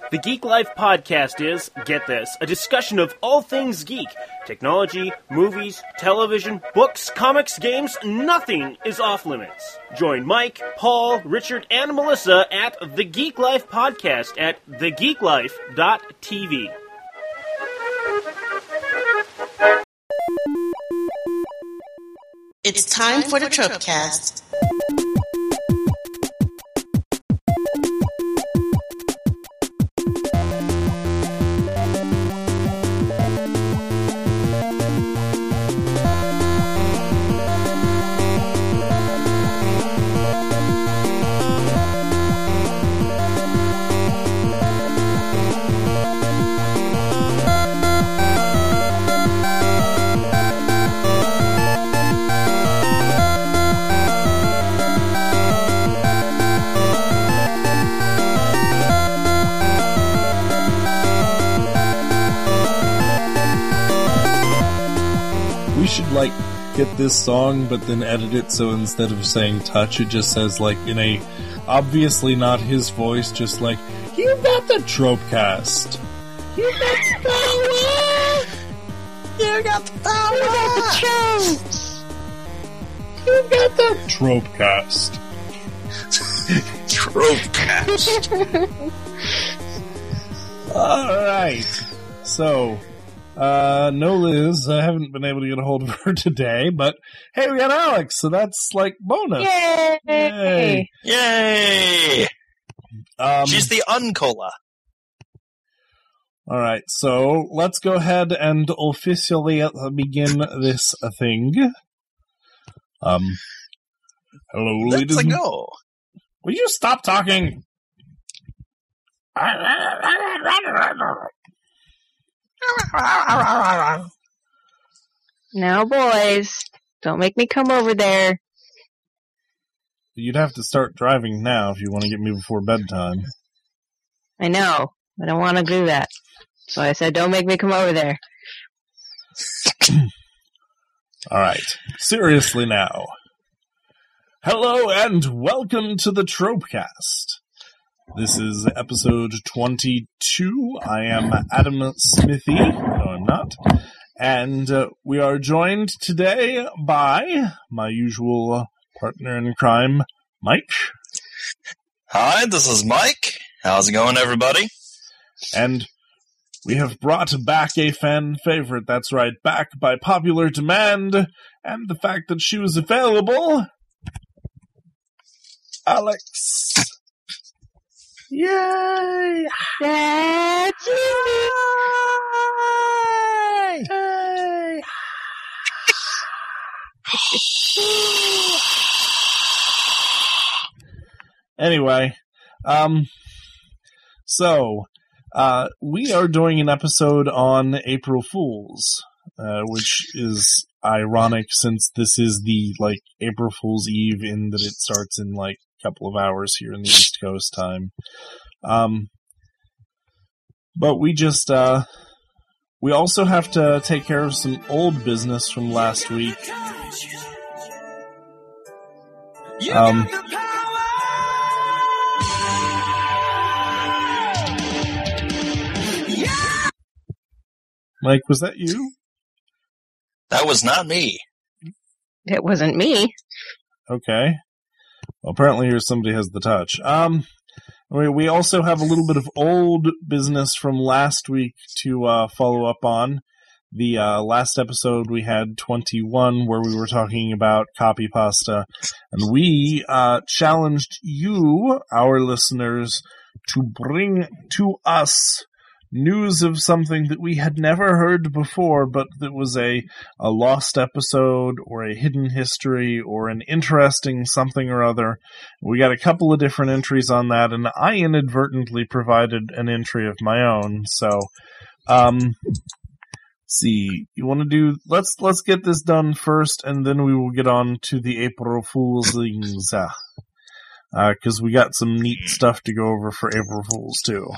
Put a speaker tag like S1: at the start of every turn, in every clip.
S1: The Geek Life podcast is, get this, a discussion of all things geek. Technology, movies, television, books, comics, games, nothing is off limits. Join Mike, Paul, Richard, and Melissa at The Geek Life podcast at thegeeklife.tv.
S2: It's time for the Tropecast.
S3: Get this song, but then edit it so instead of saying touch, it just says, like, in a obviously not his voice, just like, you got the Tropecast. You got the power. You got the power. You got the tropes. You got the Tropecast.
S4: Tropecast.
S3: Alright. So, no Liz, I haven't been able to get a hold of her today, but hey, we got Alex, so that's like bonus.
S5: Yay!
S3: Yay!
S4: Yay! She's the Uncola.
S3: Alright, so let's go ahead and officially begin this thing. Hello, ladies.
S4: Let's go.
S3: Will you stop talking?
S5: Now, boys, don't make me come over there.
S3: You'd have to start driving now if you want to get me before bedtime.
S5: I know, but I don't want to do that. So I said, don't make me come over there.
S3: Alright, seriously now. Hello and welcome to the Tropecast. This is episode 22. I am Adam Smithy. No, I'm not. And we are joined today by my usual partner in crime, Mike.
S4: Hi, this is Mike. How's it going, everybody?
S3: And we have brought back a fan favorite. That's right, back by popular demand and the fact that she was available. Alex. Yay!
S5: That's me!
S3: Hey! Anyway, so, we are doing an episode on April Fools, which is ironic since this is the, April Fool's Eve in that it starts in, couple of hours here in the East Coast time. But we just, we also have to take care of some old business from last week. Mike, was that you?
S4: That was not me.
S5: It wasn't me.
S3: Okay. Well, apparently here somebody has the touch. We also have a little bit of old business from last week to follow up on. The last episode we had 21 where we were talking about copy pasta, and we challenged you, our listeners, to bring to us news of something that we had never heard before, but that was a lost episode or a hidden history or an interesting something or other. We got a couple of different entries on that, and I inadvertently provided an entry of my own. So, see, you want to do? Let's get this done first, and then we will get on to the April Fool's things. Because we got some neat stuff to go over for April Fools too.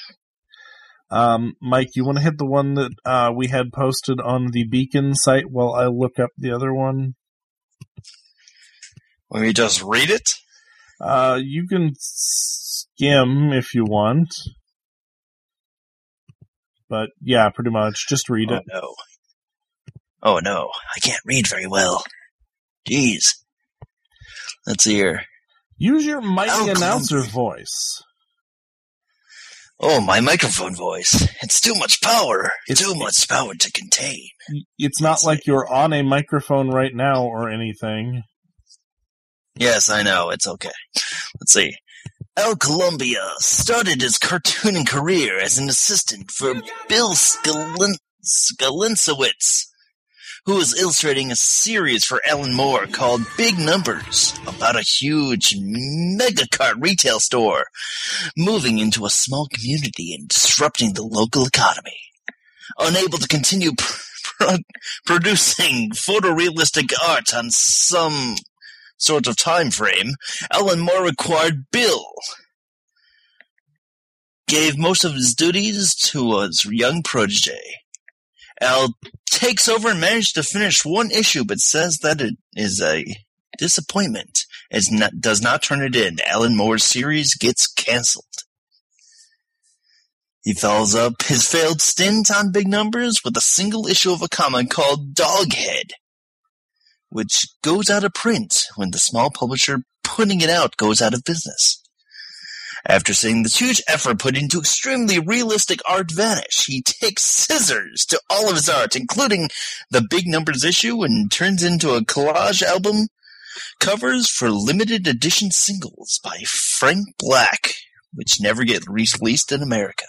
S3: Mike, you want to hit the one that we had posted on the Beacon site while I look up the other one?
S4: Let me just read it.
S3: You can skim if you want. But yeah, pretty much. Just read it.
S4: No. Oh no, I can't read very well. Jeez. Let's see here.
S3: Use your mighty
S4: Oh,
S3: announcer voice.
S4: Oh, my microphone voice. It's too much power.
S3: It's-
S4: Too much power to contain.
S3: It's not like you're on a microphone right now or anything.
S4: Yes, I know. It's okay. Let's see. Al Columbia started his cartooning career as an assistant for Bill Skalinsowitz, who was illustrating a series for Alan Moore called Big Numbers, about a huge megacart retail store moving into a small community and disrupting the local economy. Unable to continue producing photorealistic art on some sort of time frame, Alan Moore acquired Bill. Gave most of his duties to his young protege. Al takes over and manages to finish one issue, but says that it is a disappointment. Does not turn it in. Alan Moore's series gets cancelled. He follows up his failed stint on Big Numbers with a single issue of a comic called Doghead, which goes out of print when the small publisher putting it out goes out of business. After seeing the huge effort put into extremely realistic art vanish, he takes scissors to all of his art, including the Big Numbers issue, and turns into a collage album covers for limited edition singles by Frank Black, which never get released in America.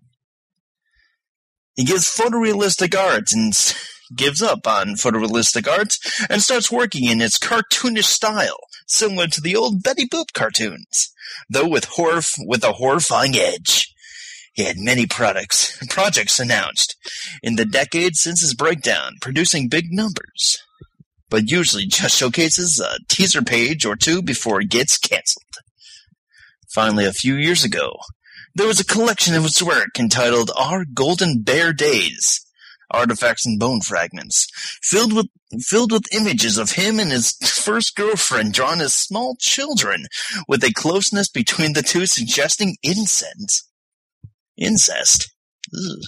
S4: He gives photorealistic art and gives up on photorealistic art and starts working in its cartoonish style, similar to the old Betty Boop cartoons, though with a horrifying edge. He had many projects announced in the decades since his breakdown, producing Big Numbers, but usually just showcases a teaser page or two before it gets cancelled. Finally, a few years ago, there was a collection of his work entitled Our Golden Bear Days, Artifacts and Bone Fragments, filled with images of him and his first girlfriend drawn as small children, with a closeness between the two suggesting incest. Ugh.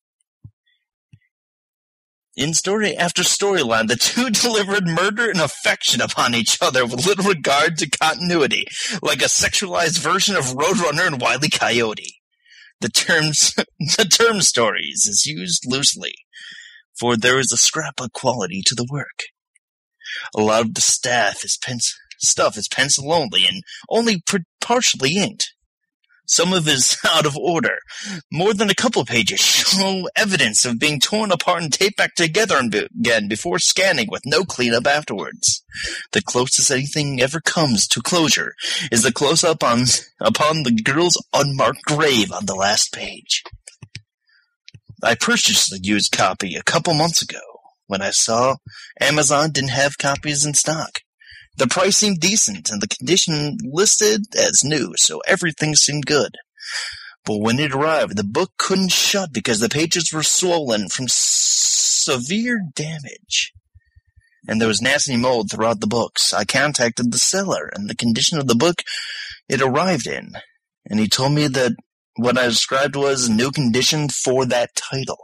S4: In story after storyline, the two delivered murder and affection upon each other with little regard to continuity, like a sexualized version of Roadrunner and Wile E. Coyote. The term stories is used loosely, for there is a scrap of quality to the work. A lot of the stuff is pencil only and only partially inked. Some of it is out of order. More than a couple pages show evidence of being torn apart and taped back together again before scanning with no cleanup afterwards. The closest anything ever comes to closure is the close-up upon the girl's unmarked grave on the last page. I purchased a used copy a couple months ago when I saw Amazon didn't have copies in stock. The price seemed decent, and the condition listed as new, so everything seemed good. But when it arrived, the book couldn't shut because the pages were swollen from severe damage. And there was nasty mold throughout the books. I contacted the seller, and the condition of the book it arrived in, and he told me that what I described was new condition for that title.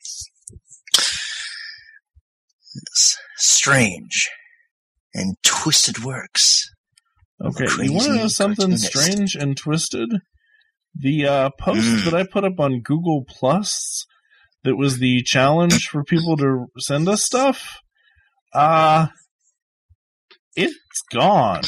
S4: It's strange. And twisted works.
S3: Okay, you want to know something
S4: cartoonist.
S3: strange and twisted? The post that I put up on Google Plus that was the challenge for people to send us stuff, it's gone.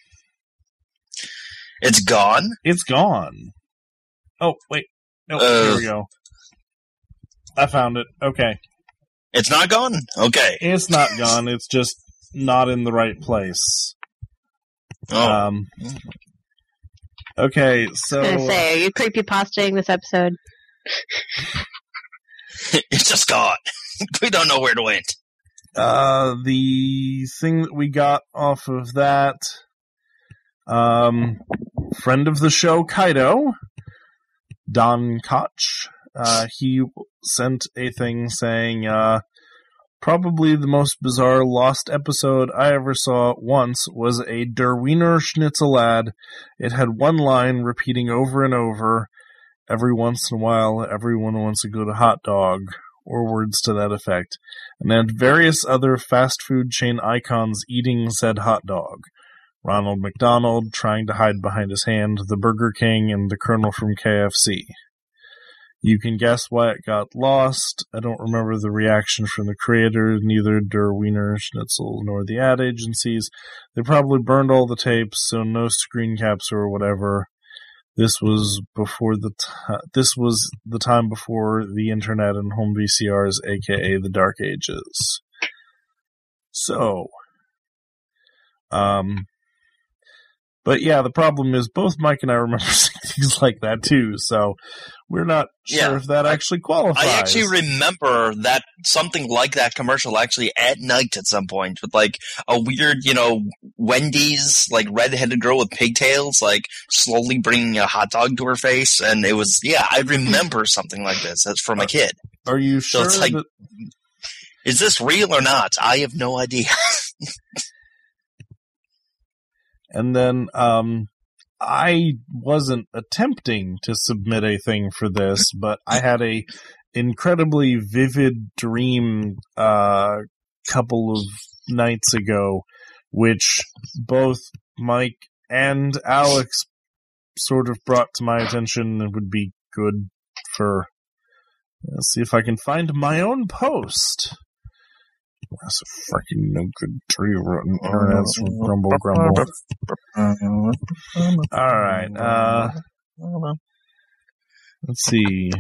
S4: It's gone?
S3: It's gone. Oh, wait. No, here we go. I found it. Okay.
S4: It's not gone? Okay.
S3: It's not gone. It's just not in the right place.
S4: Oh.
S3: Okay, so...
S5: I was going to say, are you creepypastaing this episode?
S4: It's just gone. We don't know where it went.
S3: The thing that we got off of that, friend of the show, Kaido, Don Koch, he sent a thing saying, probably the most bizarre lost episode I ever saw once was a Der Wiener Schnitzelad. It had one line repeating over and over, every once in a while, everyone wants a good hot dog, or words to that effect, and had various other fast food chain icons eating said hot dog. Ronald McDonald trying to hide behind his hand, the Burger King, and the Colonel from KFC. You can guess why it got lost. I don't remember the reaction from the creator, neither Der Wiener Schnitzel nor the ad agencies. They probably burned all the tapes, so no screen caps or whatever. This was the time before the internet and home VCRs, aka the Dark Ages. So, but yeah, the problem is both Mike and I remember things like that too, so we're not sure if that actually qualifies.
S4: I actually remember that something like that commercial actually at night at some point with like a weird, Wendy's like redheaded girl with pigtails like slowly bringing a hot dog to her face, and it was I remember something like this. That's from a kid.
S3: Are you sure?
S4: So it's like, is this real or not? I have no idea.
S3: And then I wasn't attempting to submit a thing for this, but I had a incredibly vivid dream couple of nights ago, which both Mike and Alex sort of brought to my attention and would be good for... Let's see if I can find my own post. That's a freaking no good tree rotten internet's grumble. Alright, let's see.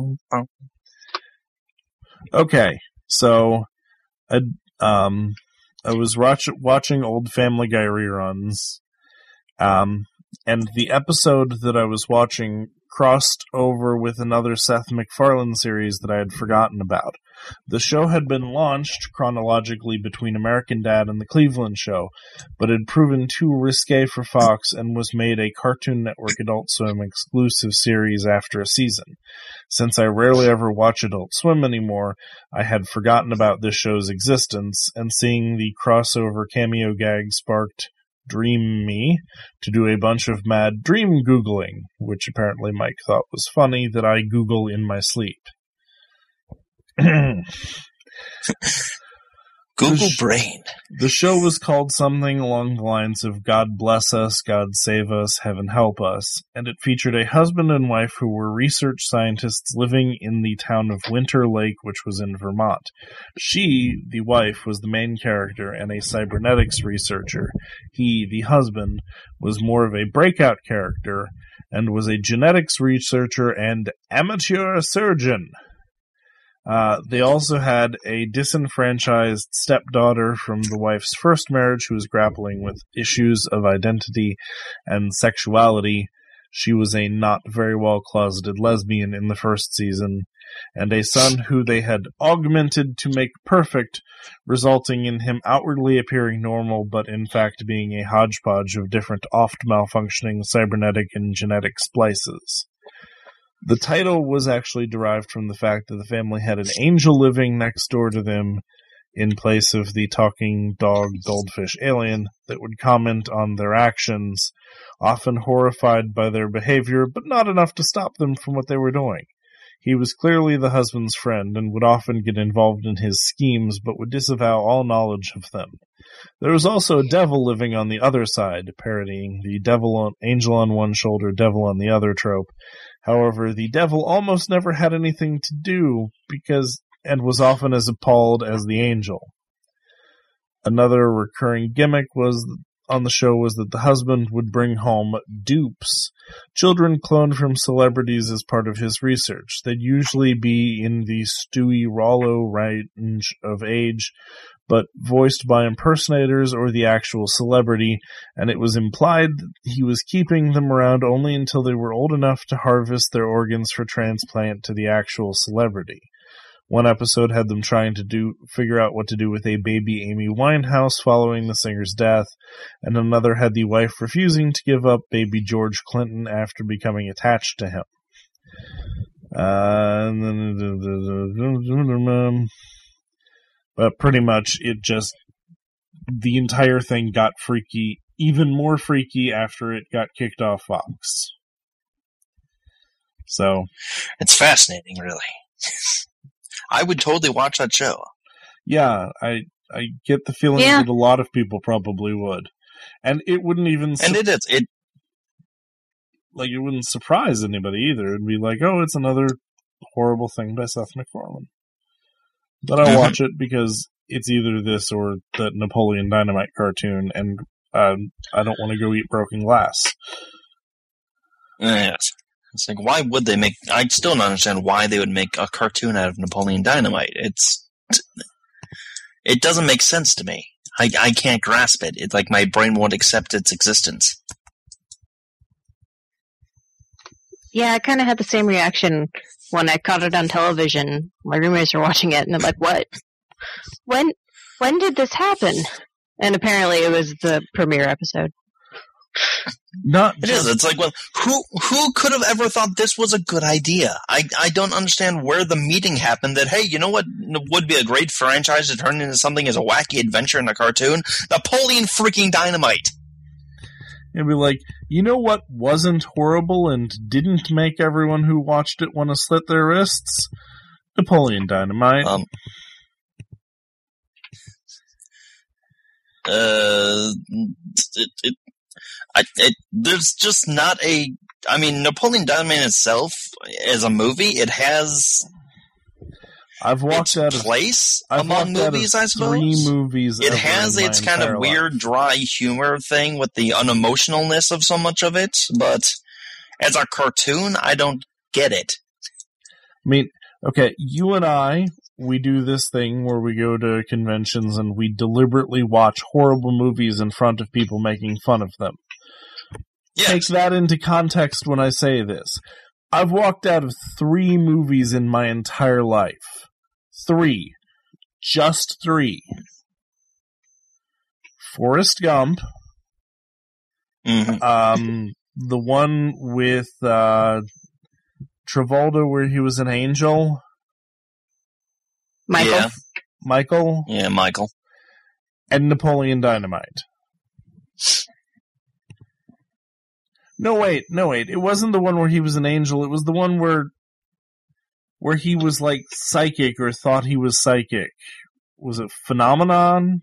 S3: Okay, so I was watching old Family Guy reruns, and the episode that I was watching crossed over with another Seth MacFarlane series that I had forgotten about. The show had been launched chronologically between American Dad and The Cleveland Show, but had proven too risque for Fox and was made a Cartoon Network Adult Swim exclusive series after a season. Since I rarely ever watch Adult Swim anymore, I had forgotten about this show's existence, and seeing the crossover cameo gag sparked Dream Me to do a bunch of mad dream Googling, which apparently Mike thought was funny that I Google in my sleep.
S4: Google Brain.
S3: The show was called something along the lines of God Bless Us, God Save Us, Heaven Help Us, and it featured a husband and wife who were research scientists living in the town of Winter Lake, which was in Vermont. She, the wife, was the main character and a cybernetics researcher. He, the husband, was more of a breakout character and was a genetics researcher and amateur surgeon. They also had a disenfranchised stepdaughter from the wife's first marriage who was grappling with issues of identity and sexuality. She was a not very well closeted lesbian in the first season, and a son who they had augmented to make perfect, resulting in him outwardly appearing normal, but in fact being a hodgepodge of different oft-malfunctioning cybernetic and genetic splices. The title was actually derived from the fact that the family had an angel living next door to them in place of the talking dog goldfish alien that would comment on their actions, often horrified by their behavior, but not enough to stop them from what they were doing. He was clearly the husband's friend and would often get involved in his schemes, but would disavow all knowledge of them. There was also a devil living on the other side, parodying the angel on one shoulder, devil on the other trope. However, the devil almost never had anything to do and was often as appalled as the angel. Another recurring gimmick on the show was that the husband would bring home dupes, children cloned from celebrities as part of his research. They'd usually be in the Stewie Rollo range of age, but voiced by impersonators or the actual celebrity, and it was implied that he was keeping them around only until they were old enough to harvest their organs for transplant to the actual celebrity. One episode had them trying to figure out what to do with a baby Amy Winehouse following the singer's death, and another had the wife refusing to give up baby George Clinton after becoming attached to him. But pretty much the entire thing got freaky, even more freaky after it got kicked off Fox. So
S4: it's fascinating, really. I would totally watch that show.
S3: yeah, I get the feeling that a lot of people probably would, and it wouldn't even.
S4: And it is it.
S3: Like, it wouldn't surprise anybody either. It'd be like, oh, it's another horrible thing by Seth MacFarlane. But I'll watch it because it's either this or the Napoleon Dynamite cartoon, and I don't want to go eat broken glass.
S4: Yes. It's like, why would they make... I still don't understand why they would make a cartoon out of Napoleon Dynamite. It doesn't make sense to me. I can't grasp it. It's like my brain won't accept its existence.
S5: Yeah, I kind of had the same reaction when I caught it on television. My roommates were watching it, and I'm like, what? When did this happen? And apparently it was the premiere episode.
S4: It is. It's like, well, who could have ever thought this was a good idea? I don't understand where the meeting happened that, hey, you know what would be a great franchise to turn into something as a wacky adventure in a cartoon? Napoleon freaking Dynamite!
S3: It'd be like, you know what wasn't horrible and didn't make everyone who watched it want to slit their wrists? Napoleon Dynamite.
S4: There's just not a... I mean, Napoleon Dynamite itself, as a movie, it has...
S3: I've walked out of
S4: place among movies, I suppose.
S3: 3 movies.
S4: It has its kind of weird, dry humor thing with the unemotionalness of so much of it, but as a cartoon, I don't get it.
S3: I mean, okay, you and I, we do this thing where we go to conventions and we deliberately watch horrible movies in front of people making fun of them. Yes. Take that into context when I say this. I've walked out of 3 movies in my entire life. 3. Just 3. Forrest Gump.
S4: Mm-hmm.
S3: The one with Travolta where he was an angel.
S5: Michael.
S4: Yeah.
S3: Michael.
S4: Yeah, Michael.
S3: And Napoleon Dynamite. No, wait. It wasn't the one where he was an angel. It was the one where he was, like, psychic or thought he was psychic. Was it Phenomenon?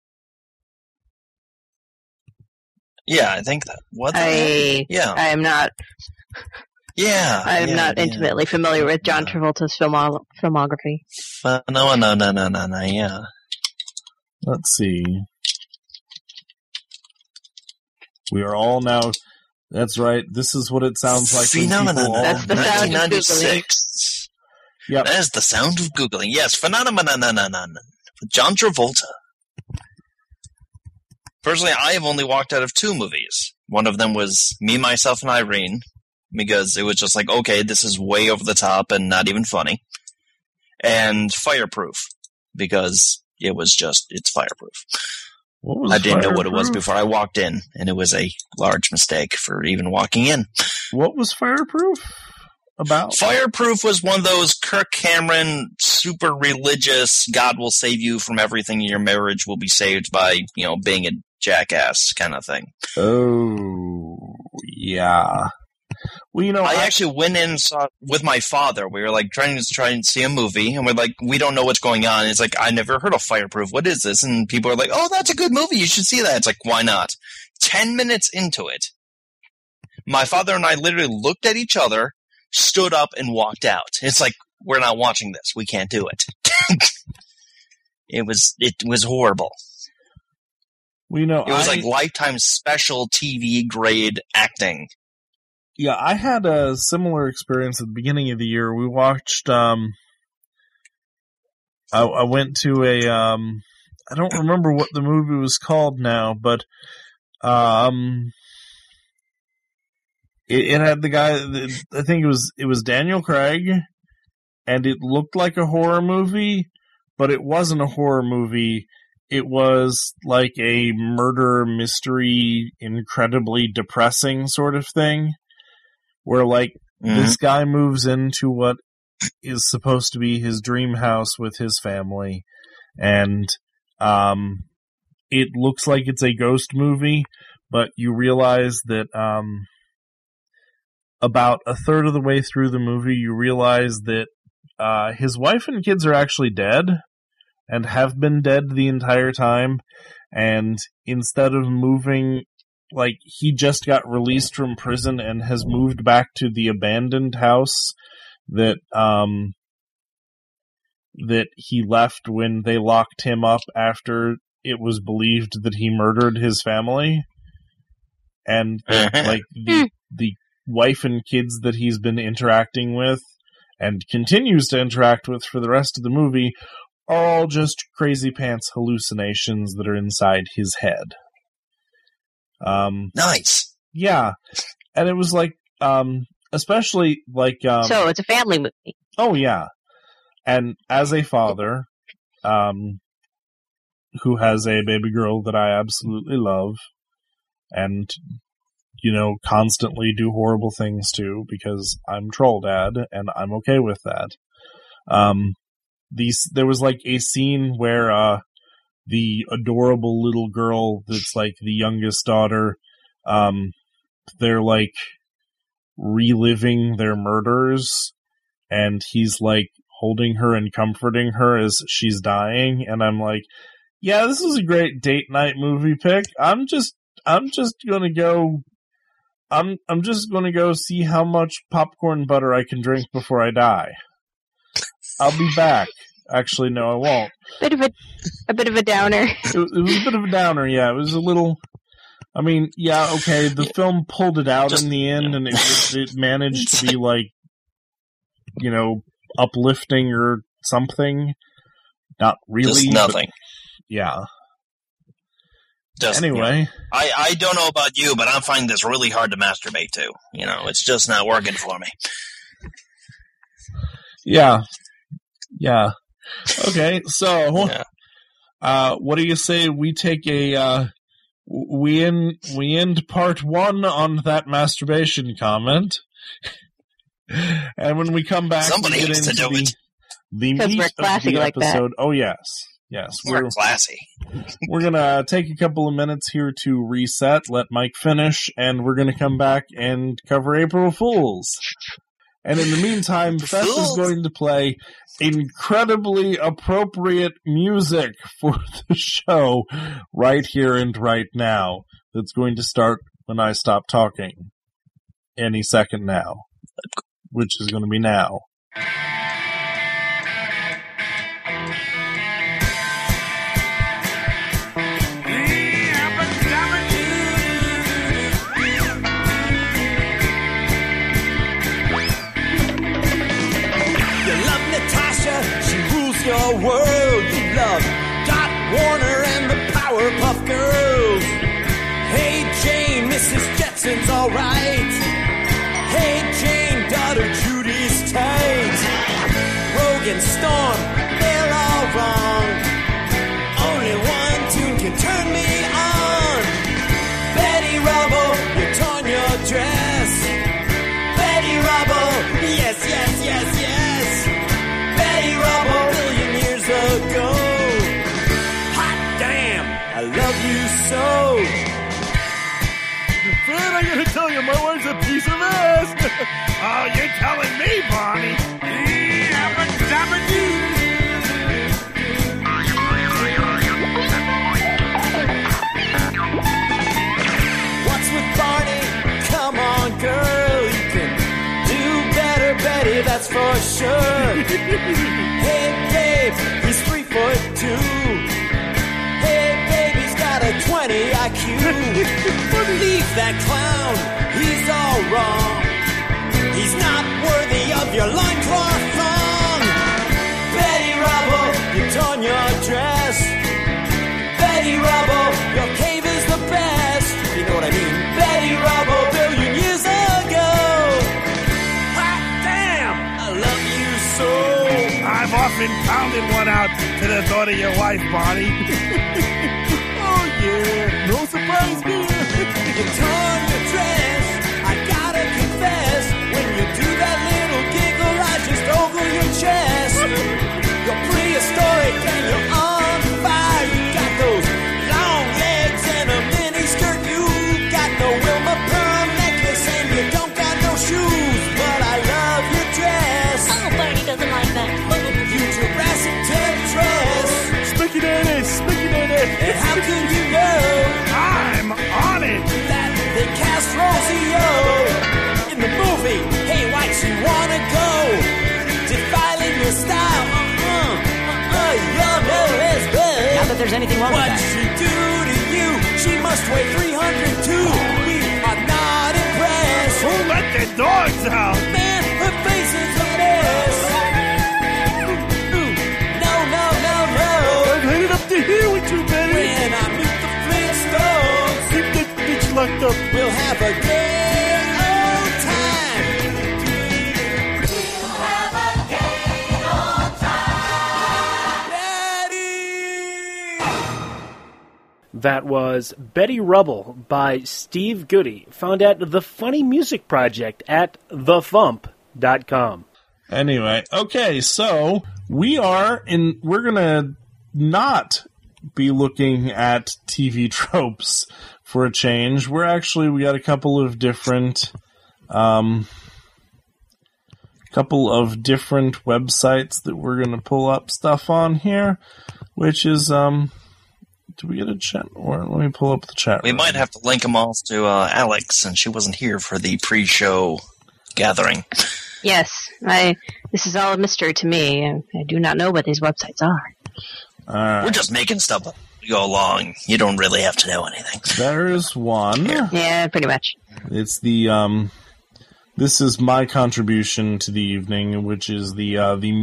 S4: Yeah, I think that. What?
S5: Yeah. I am not...
S4: Yeah.
S5: I am not intimately familiar with John Travolta's filmography.
S4: No, yeah.
S3: Let's see. We are all now... That's right. This is what it sounds like.
S4: Phenomenon.
S5: That's the sound of Googling.
S3: Yep.
S4: That is the sound of Googling. Yes, Phenomenon. John Travolta. Personally, I have only walked out of 2 movies. One of them was Me, Myself, and Irene, because it was just like, okay, this is way over the top and not even funny. And Fireproof, because it's Fireproof. I didn't know what it was before I walked in, and it was a large mistake for even walking in.
S3: What was Fireproof about?
S4: Fireproof was one of those Kirk Cameron, super religious, God will save you from everything in your marriage will be saved by, being a jackass kind of thing.
S3: Oh, yeah. Well,
S4: I actually went in and saw with my father. We were like trying to see a movie, and we're like, we don't know what's going on. And it's like, I never heard of Fireproof. What is this? And people are like, oh, that's a good movie. You should see that. It's like, why not? 10 minutes into it, my father and I literally looked at each other, stood up, and walked out. It's like, we're not watching this. We can't do it. It was horrible.
S3: Well,
S4: it was like Lifetime special TV grade acting.
S3: Yeah, I had a similar experience at the beginning of the year. We watched, I went to I don't remember what the movie was called now, but, it had the guy, I think it was Daniel Craig, and it looked like a horror movie, but it wasn't a horror movie. It was like a murder mystery, incredibly depressing sort of thing. Where, this guy moves into what is supposed to be his dream house with his family, and it looks like it's a ghost movie, but you realize that about a third of the way through the movie, you realize that his wife and kids are actually dead and have been dead the entire time. And instead of moving, like, he just got released from prison and has moved back to the abandoned house that that he left when they locked him up after it was believed that he murdered his family. And like the wife and kids that he's been interacting with and continues to interact with for the rest of the movie are all just crazy pants hallucinations that are inside his head.
S4: Nice.
S3: Yeah. And it was like, especially like,
S5: so it's a family movie.
S3: Oh yeah. And as a father, who has a baby girl that I absolutely love, and, you know, constantly do horrible things to, because I'm Troll Dad, and I'm okay with that. There was like a scene where, the adorable little girl that's like the youngest daughter, they're like reliving their murders, and he's like holding her and comforting her as she's dying, and I'm like, yeah, this is a great date night movie pick. I'm just gonna go see how much popcorn butter I can drink before I die. I'll be back. Actually, no, I won't.
S5: A bit of a downer.
S3: It was a bit of a downer, yeah. It was a little. I mean, yeah, okay. The film pulled it out in the end, and it managed to be like, you know, uplifting or something. Not really.
S4: Just nothing.
S3: Yeah.
S4: Just,
S3: anyway.
S4: You know, I don't know about you, but I'm finding this really hard to masturbate to. You know, it's just not working for me.
S3: Yeah. Yeah. Okay, so what do you say we take a we end part 1 on that masturbation comment, and when we come back,
S4: somebody
S3: we get
S4: needs
S3: into
S4: to do it.
S3: The meat of the
S5: like
S3: episode.
S5: That.
S3: Oh yes,
S4: we're classy.
S3: We're gonna take a couple of minutes here to reset, let Mike finish, and we're gonna come back and cover April Fools. And in the meantime, Beth is going to play incredibly appropriate music for the show right here and right now. That's going to start when I stop talking. Any second now. Which is going to be now.
S6: Your world, you love Dot Warner and the Powerpuff Girls. Hey Jane, Mrs. Jetson's alright. Hey Jane, daughter Judy's tight. Rogue and Storm, they're all wrong. Only one tune can turn me on. Betty Rubble, you torn your dress. Betty Rubble, yes, yes, yes, yes. Betty Rubble, ago. Hot damn, I love you so.
S7: Fred, I gotta tell you, my wife's a piece of ass. Oh, you're telling me, Barney.
S6: What's with Barney? Come on, girl, you can do better, Betty, that's for sure. Hey, babe, he's 3'2". Hey, baby's got a 20 IQ. Leave that clown, he's all wrong. He's not worthy of your loincloth thong. Betty Rubble, you torn your dress. Betty Rubble, your cave is the best. You know what I mean? Betty Rubble, billion years ago. Hot damn, I love you so.
S7: I've often pounded one out to the thought of your wife, Barney. Oh yeah, no surprise here.
S6: You torn your dress, I gotta confess. When you do that little giggle, I just ogle your chest. You're prehistoric and you're on fire. You got those long legs and a mini skirt. You got no Wilma Pearl necklace and you don't got no shoes. that there's anything wrong with that. What'd she do to you? She must weigh 300 too. We are not impressed.
S7: Who let the dogs out?
S6: Man, her face is a mess. No.
S7: I'm headed up to here with you, Betty.
S6: When I meet the Flintstones,
S7: Keep that bitch locked up.
S6: we'll have a gay old time. Daddy!
S1: That was Betty Rubble by Steve Goody, found at the Funny Music Project at thefump.com.
S3: Anyway, okay, so we're gonna not be looking at TV tropes for a change. We got a couple of different websites that we're gonna pull up stuff on here, which is do we get a chat? Or let me pull up the chat.
S4: We might have to link them all to Alex, since she wasn't here for the pre-show gathering.
S5: Yes, this is all a mystery to me. I do not know what these websites are.
S4: We're just making stuff up as we go along. You don't really have to know anything.
S3: There's one.
S5: Yeah, pretty much.
S3: It's the this is my contribution to the evening, which is the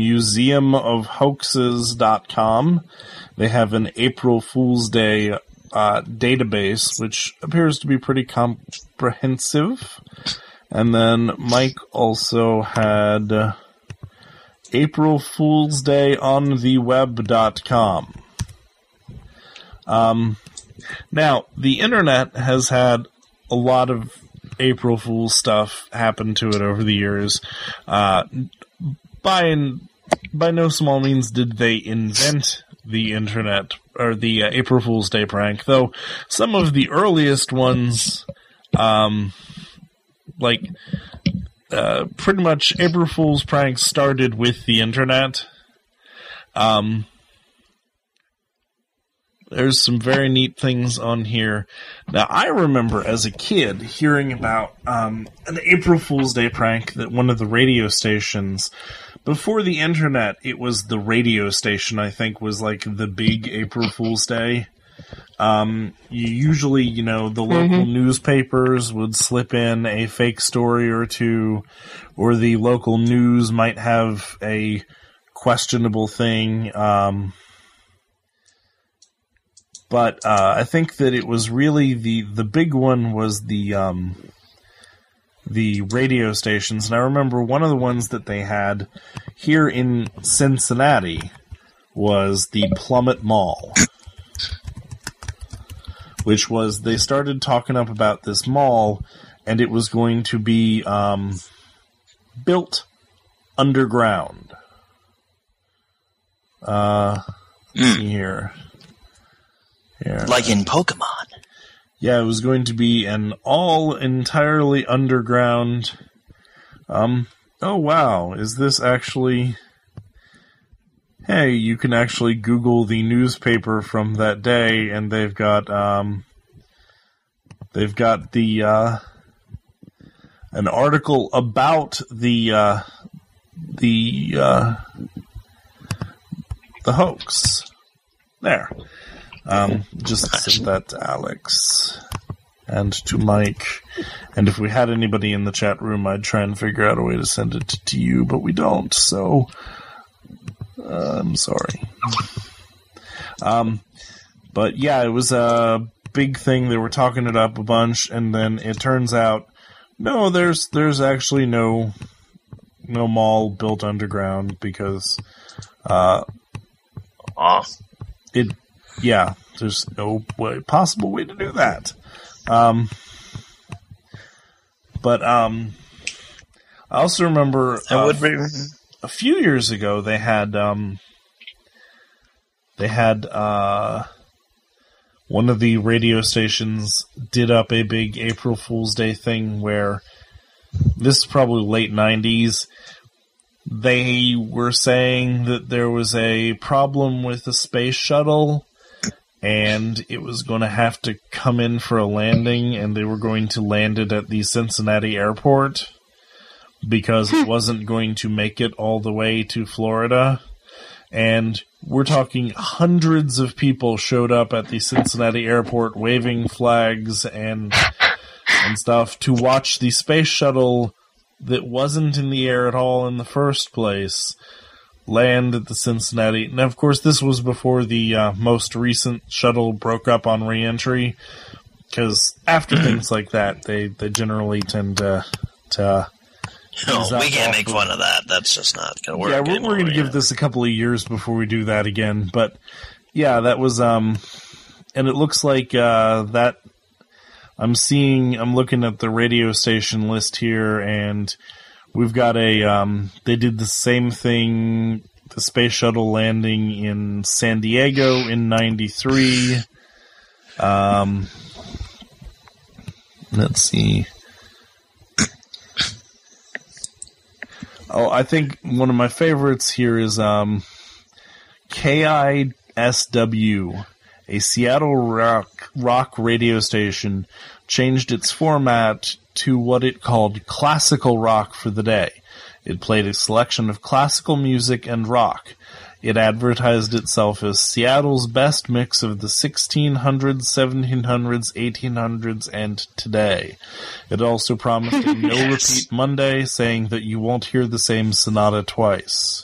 S3: museumofhoaxes.com. They have an April Fool's Day database, which appears to be pretty comprehensive. And then Mike also had April Fool's Day on the web.com. Now, the internet has had a lot of April Fool's stuff happen to it over the years. By no small means did they invent the internet, or the April Fool's Day prank, though some of the earliest ones, pretty much April Fool's pranks started with the internet. There's some very neat things on here. Now, I remember as a kid hearing about an April Fool's Day prank that one of the radio stations, before the internet, it was the radio station, I think, was like the big April Fool's Day. Usually, the local newspapers would slip in a fake story or two, or the local news might have a questionable thing. But I think that it was really the big one was the radio stations. And I remember one of the ones that they had here in Cincinnati was the Plummet Mall. Which was, they started talking up about this mall, and it was going to be built underground. Let's see here.
S4: Like in Pokemon.
S3: Yeah, it was going to be an all entirely underground. Oh wow, is this actually... Hey, you can actually Google the newspaper from that day, and they've got the an article about the hoax. There. Just send that to Alex and to Mike. And if we had anybody in the chat room, I'd try and figure out a way to send it to you, but we don't, so I'm sorry. But yeah, it was a big thing. They were talking it up a bunch, and then it turns out, no, there's actually no mall built underground because there's no possible way to do that. But I also remember a few years ago they had one of the radio stations did up a big April Fool's Day thing where, this is probably late 90s, they were saying that there was a problem with the space shuttle and it was going to have to come in for a landing, and they were going to land it at the Cincinnati airport because it wasn't going to make it all the way to Florida. And we're talking hundreds of people showed up at the Cincinnati airport waving flags and stuff to watch the space shuttle that wasn't in the air at all in the first place land at the Cincinnati. And of course, this was before the most recent shuttle broke up on re-entry, because after things like that, they generally tend to
S4: no, we can't make fun of that. That's just not going to work.
S3: Yeah, we're going to give this a couple of years before we do that again. But yeah, that was and it looks like that I'm looking at the radio station list here, and we've got they did the same thing, the space shuttle landing in San Diego in 93. Let's see. Oh, I think one of my favorites here is KISW, a Seattle rock radio station, changed its format to what it called classical rock for the day. It played a selection of classical music and rock. It advertised itself as Seattle's best mix of the 1600s, 1700s, 1800s, and today. It also promised a no-repeat Monday, saying that you won't hear the same sonata twice.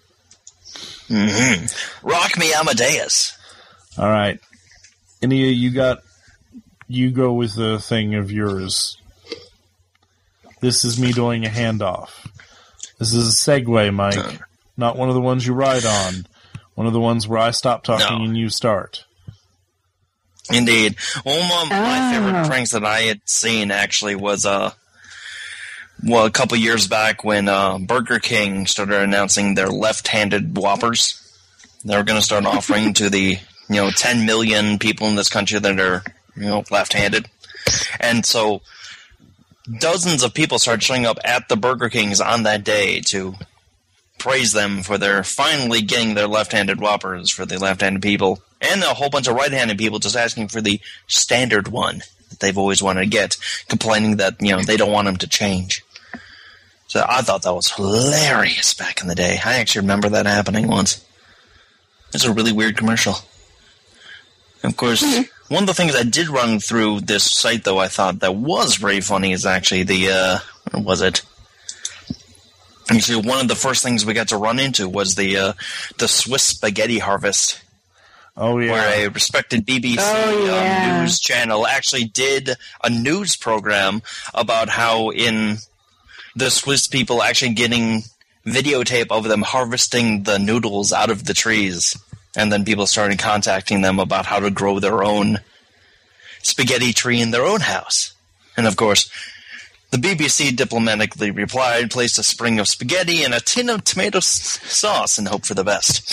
S4: Mm-hmm. Rock me Amadeus.
S3: All right. Inia, you go with the thing of yours. This is me doing a handoff. This is a segue, Mike. Not one of the ones you ride on. One of the ones where I stop talking and you start.
S4: Indeed. One of my favorite pranks that I had seen actually was a couple years back when Burger King started announcing their left-handed Whoppers. They were going to start offering to the 10 million people in this country that are left-handed. And so dozens of people started showing up at the Burger Kings on that day to praise them for their finally getting their left-handed Whoppers for the left-handed people, and a whole bunch of right-handed people just asking for the standard one that they've always wanted to get, complaining that they don't want them to change. So I thought that was hilarious back in the day. I actually remember that happening once. It's a really weird commercial. Of course, one of the things I did run through this site, though, I thought that was very funny is actually the what was it? Actually, one of the first things we got to run into was the Swiss spaghetti harvest.
S3: Oh, yeah.
S4: Where a respected BBC news channel actually did a news program about how in the Swiss people actually getting videotape of them harvesting the noodles out of the trees. And then people started contacting them about how to grow their own spaghetti tree in their own house. And of course, the BBC diplomatically replied, placed a spring of spaghetti and a tin of tomato sauce and hope for the best.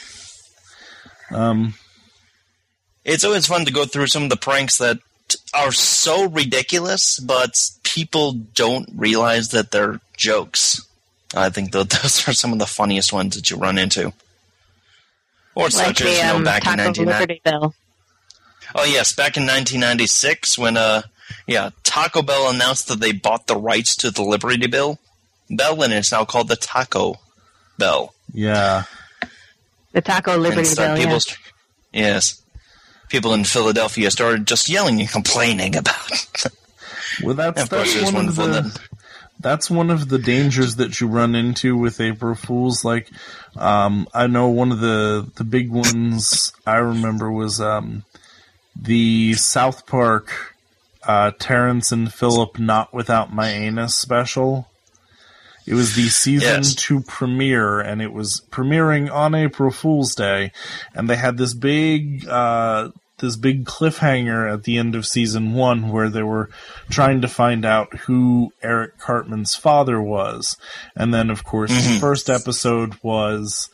S4: It's always fun to go through some of the pranks that are so ridiculous, but people don't realize that they're jokes. I think those are some of the funniest ones that you run into. Or such as, back in 1990. Oh, yes, back in 1996 when Taco Bell announced that they bought the rights to the Liberty Bell, and it's now called the Taco Bell.
S3: Yeah.
S5: The Taco Liberty Bell,
S4: Yes. People in Philadelphia started just yelling and complaining about it.
S3: Well, that's one of the dangers that you run into with April Fools. Like, I know one of the big ones I remember was the South Park Terrence and Phillip Not Without My Anus special. It was the season 2 premiere, and it was premiering on April Fool's Day, and they had this big cliffhanger at the end of season 1 where they were trying to find out who Eric Cartman's father was. And then, of course, the first episode was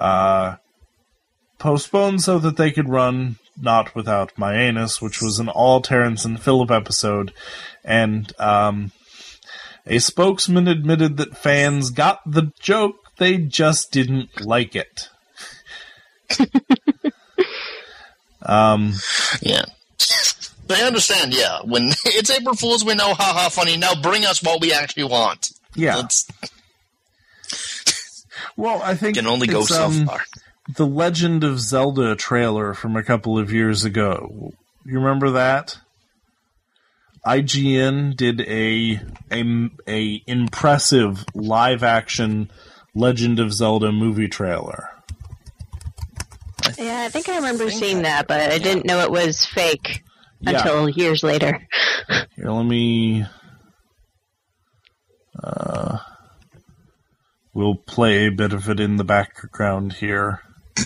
S3: postponed so that they could run Not Without My Anus, which was an all Terrence and Phillip episode. And a spokesman admitted that fans got the joke, they just didn't like it.
S4: Yeah. They understand, yeah. When it's April Fool's, we know, haha, funny. Now bring us what we actually want.
S3: Yeah. Well, I think
S4: can only go so far.
S3: the Legend of Zelda trailer from a couple of years ago. You remember that? IGN did a impressive live action Legend of Zelda movie trailer.
S5: Yeah, I think I remember seeing that, but I didn't know it was fake until years later.
S3: Here, let me... we'll play a bit of it in the background here.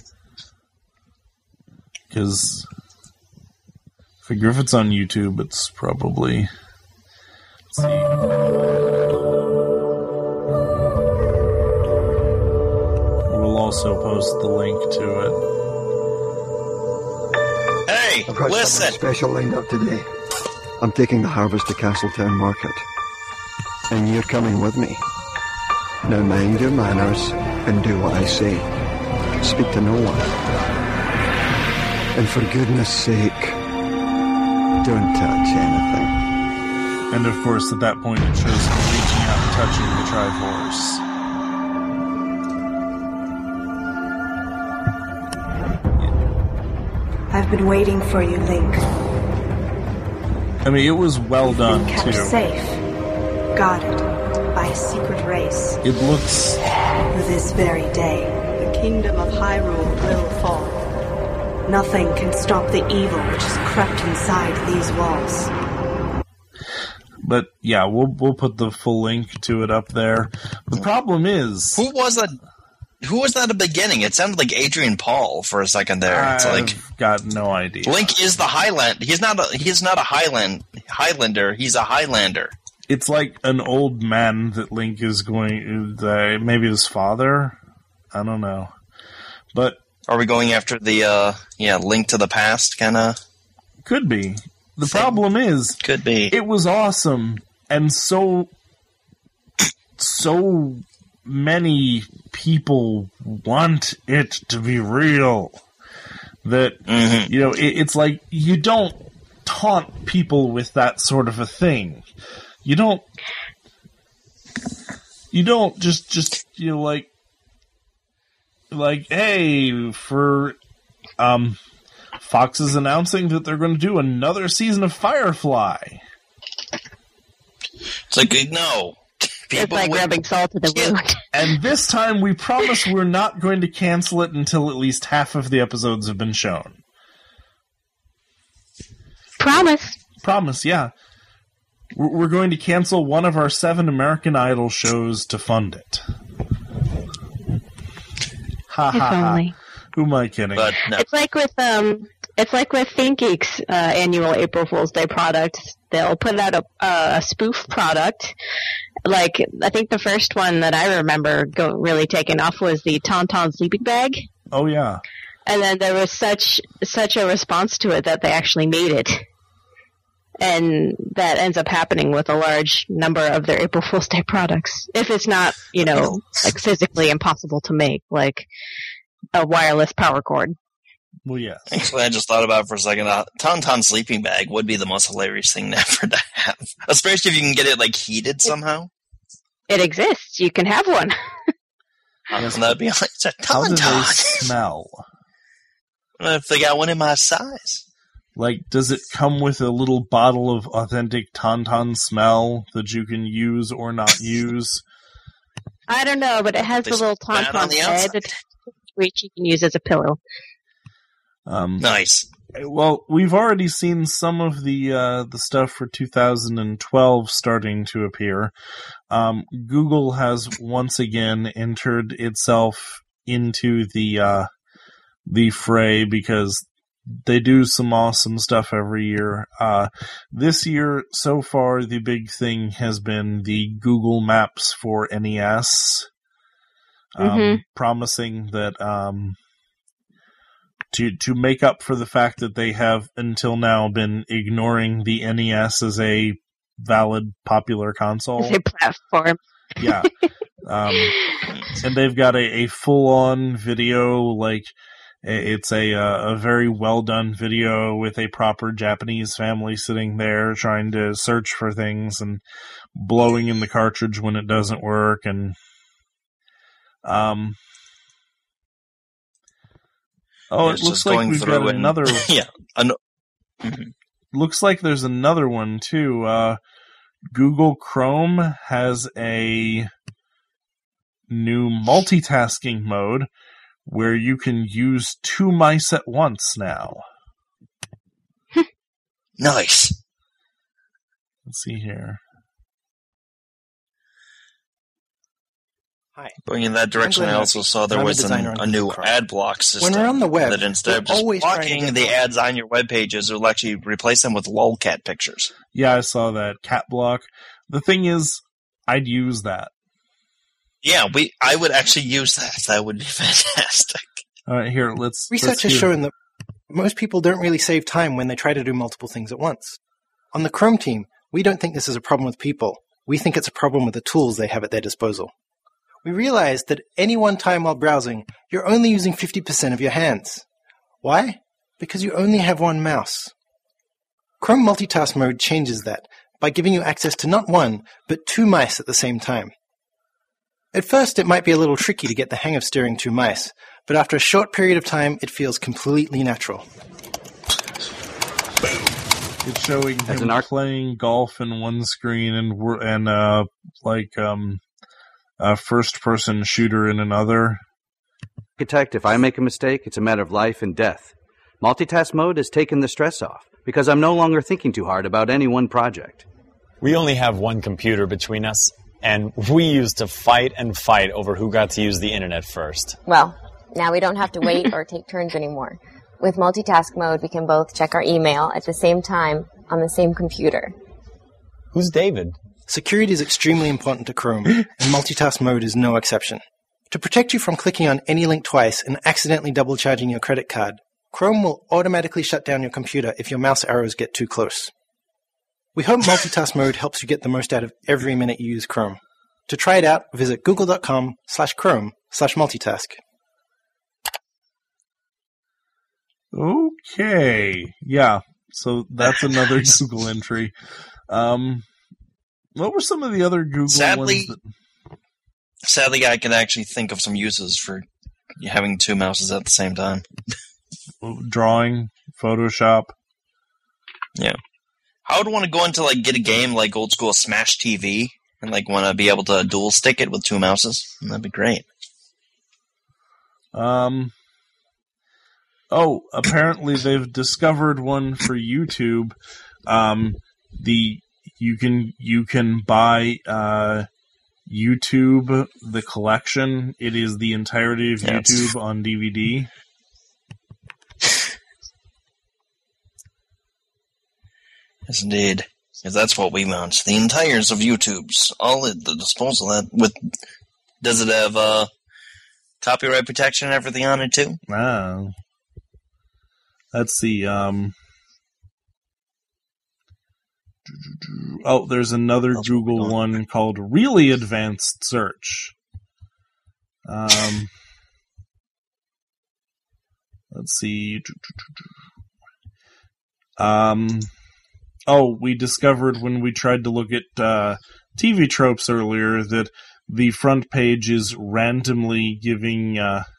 S3: Because... figure if it's on YouTube, it's probably... Let's see. We'll also post the link to it.
S4: Hey,
S8: I've got
S4: listen!
S8: something special lined up today. I'm taking the harvest to Castletown Market. And you're coming with me. Now mind your manners and do what I say. Speak to no one. And for goodness sake, don't touch anything.
S3: And of course, at that point, it shows him reaching out and touching the Triforce.
S9: I've been waiting for you, Link.
S3: I mean, it was well done,
S9: Been kept
S3: too.
S9: safe, guarded by a secret race.
S3: It looks...
S9: This very day, the kingdom of Hyrule will fall. Nothing can stop the evil which has crept inside these walls.
S3: But, yeah, we'll put the full link to it up there. The problem is...
S4: Who was that at the beginning? It sounded like Adrian Paul for a second there. It's like
S3: I've got no idea.
S4: Link is the Highland. He's not a Highlander. He's a Highlander.
S3: It's like an old man that Link is going... maybe his father? I don't know. But...
S4: Are we going after the Link to the Past kind of?
S3: Could be. The problem is...
S4: Could be.
S3: It was awesome, and so many people want it to be real that, it's like you don't taunt people with that sort of a thing. You don't just like, hey, for, Fox is announcing that they're going to do another season of Firefly.
S4: It's like, no.
S5: It's like rubbing salt in the wound.
S3: And this time, we promise we're not going to cancel it until at least half of the episodes have been shown. Promise, yeah. We're going to cancel one of our 7 American Idol shows to fund it. Ha ha ha. Who am I kidding?
S4: But, no.
S5: It's like with ThinkGeek's annual April Fool's Day product. They'll put out a spoof product. Like, I think the first one that I remember really taking off was the Tauntaun sleeping bag.
S3: Oh, yeah.
S5: And then there was such a response to it that they actually made it. And that ends up happening with a large number of their April Fool's Day products. If it's not, like physically impossible to make, like a wireless power cord.
S3: Well, yes.
S4: Actually, I just thought about it for a second. A Tauntaun sleeping bag would be the most hilarious thing ever to have. Especially if you can get it, like, heated somehow.
S5: It exists. You can have one.
S4: Yes. That'd be like, it's a
S3: How do they
S4: Tauntaun.
S3: smell?
S4: If they got one in my size.
S3: Like, does it come with a little bottle of authentic Tauntaun smell that you can use or not use?
S5: I don't know, but it has a little Tauntaun head, which you can use as a pillow.
S4: Nice.
S3: Well, we've already seen some of the stuff for 2012 starting to appear. Google has once again entered itself into the fray because they do some awesome stuff every year. This year, so far, the big thing has been the Google Maps for NES, promising that to make up for the fact that they have until now been ignoring the NES as a valid popular console.
S5: As a platform.
S3: Yeah. And they've got a full-on video, like, it's a very well-done video with a proper Japanese family sitting there trying to search for things and blowing in the cartridge when it doesn't work, and Oh,
S4: It's
S3: it looks
S4: just
S3: like
S4: going
S3: we've
S4: through
S3: got
S4: and-
S3: another.
S4: Yeah.
S3: Looks like there's another one too. Google Chrome has a new multitasking mode where you can use 2 mice at once now.
S4: Nice.
S3: Let's see here.
S10: Hi.
S4: Going in that direction,
S10: I'm Glenn
S4: I also
S10: Murphy.
S4: saw there
S10: I'm a
S4: was
S10: designer
S4: a
S10: on
S4: new
S10: Google Chrome.
S4: ad block system.
S10: When we're on the web,
S4: that instead of
S10: we're
S4: just
S10: always trying to
S4: blocking
S10: get
S4: the ads on your web pages, it will actually replace them with lolcat pictures.
S3: Yeah, I saw that cat block. The thing is, I'd use that.
S4: Yeah, I would actually use that. That would be fantastic.
S3: All right, here, let's.
S10: Research has shown that most people don't really save time when they try to do multiple things at once. On the Chrome team, we don't think this is a problem with people. We think it's a problem with the tools they have at their disposal. We realize that any one time while browsing, you're only using 50% of your hands. Why? Because you only have one mouse. Chrome Multitask Mode changes that by giving you access to not one, but 2 mice at the same time. At first, it might be a little tricky to get the hang of steering 2 mice, but after a short period of time, it feels completely natural.
S3: It's showing him playing golf in one screen and a first-person shooter in another.
S11: Architect, if I make a mistake, it's a matter of life and death. Multitask mode has taken the stress off because I'm no longer thinking too hard about any one project.
S12: We only have one computer between us, and we used to fight and fight over who got to use the internet first.
S13: Well, now we don't have to wait or take turns anymore. With multitask mode, we can both check our email at the same time on the same computer.
S12: Who's David?
S10: Security is extremely important to Chrome, and multitask mode is no exception. To protect you from clicking on any link twice and accidentally double charging your credit card, Chrome will automatically shut down your computer if your mouse arrows get too close. We hope multitask mode helps you get the most out of every minute you use Chrome. To try it out, visit google.com/chrome/multitask.
S3: Okay. Yeah. So that's another Google entry. What were some of the other Google ones?
S4: Sadly, I can actually think of some uses for having 2 mouses at the same time.
S3: Drawing, Photoshop.
S4: Yeah. I would want to go into get a game like old school Smash TV and want to be able to dual stick it with 2 mouses. That'd be great.
S3: Oh, apparently they've discovered one for YouTube. You can buy YouTube the collection. It is the entirety of YouTube on DVD.
S4: Yes, indeed. Because that's what we want. The entires of YouTube's all at the disposal. Does it have copyright protection and everything on it too?
S3: Oh. Let's see. Oh, there's another Google one called Really Advanced Search. Let's see. Oh, we discovered when we tried to look at TV tropes earlier that the front page is randomly giving.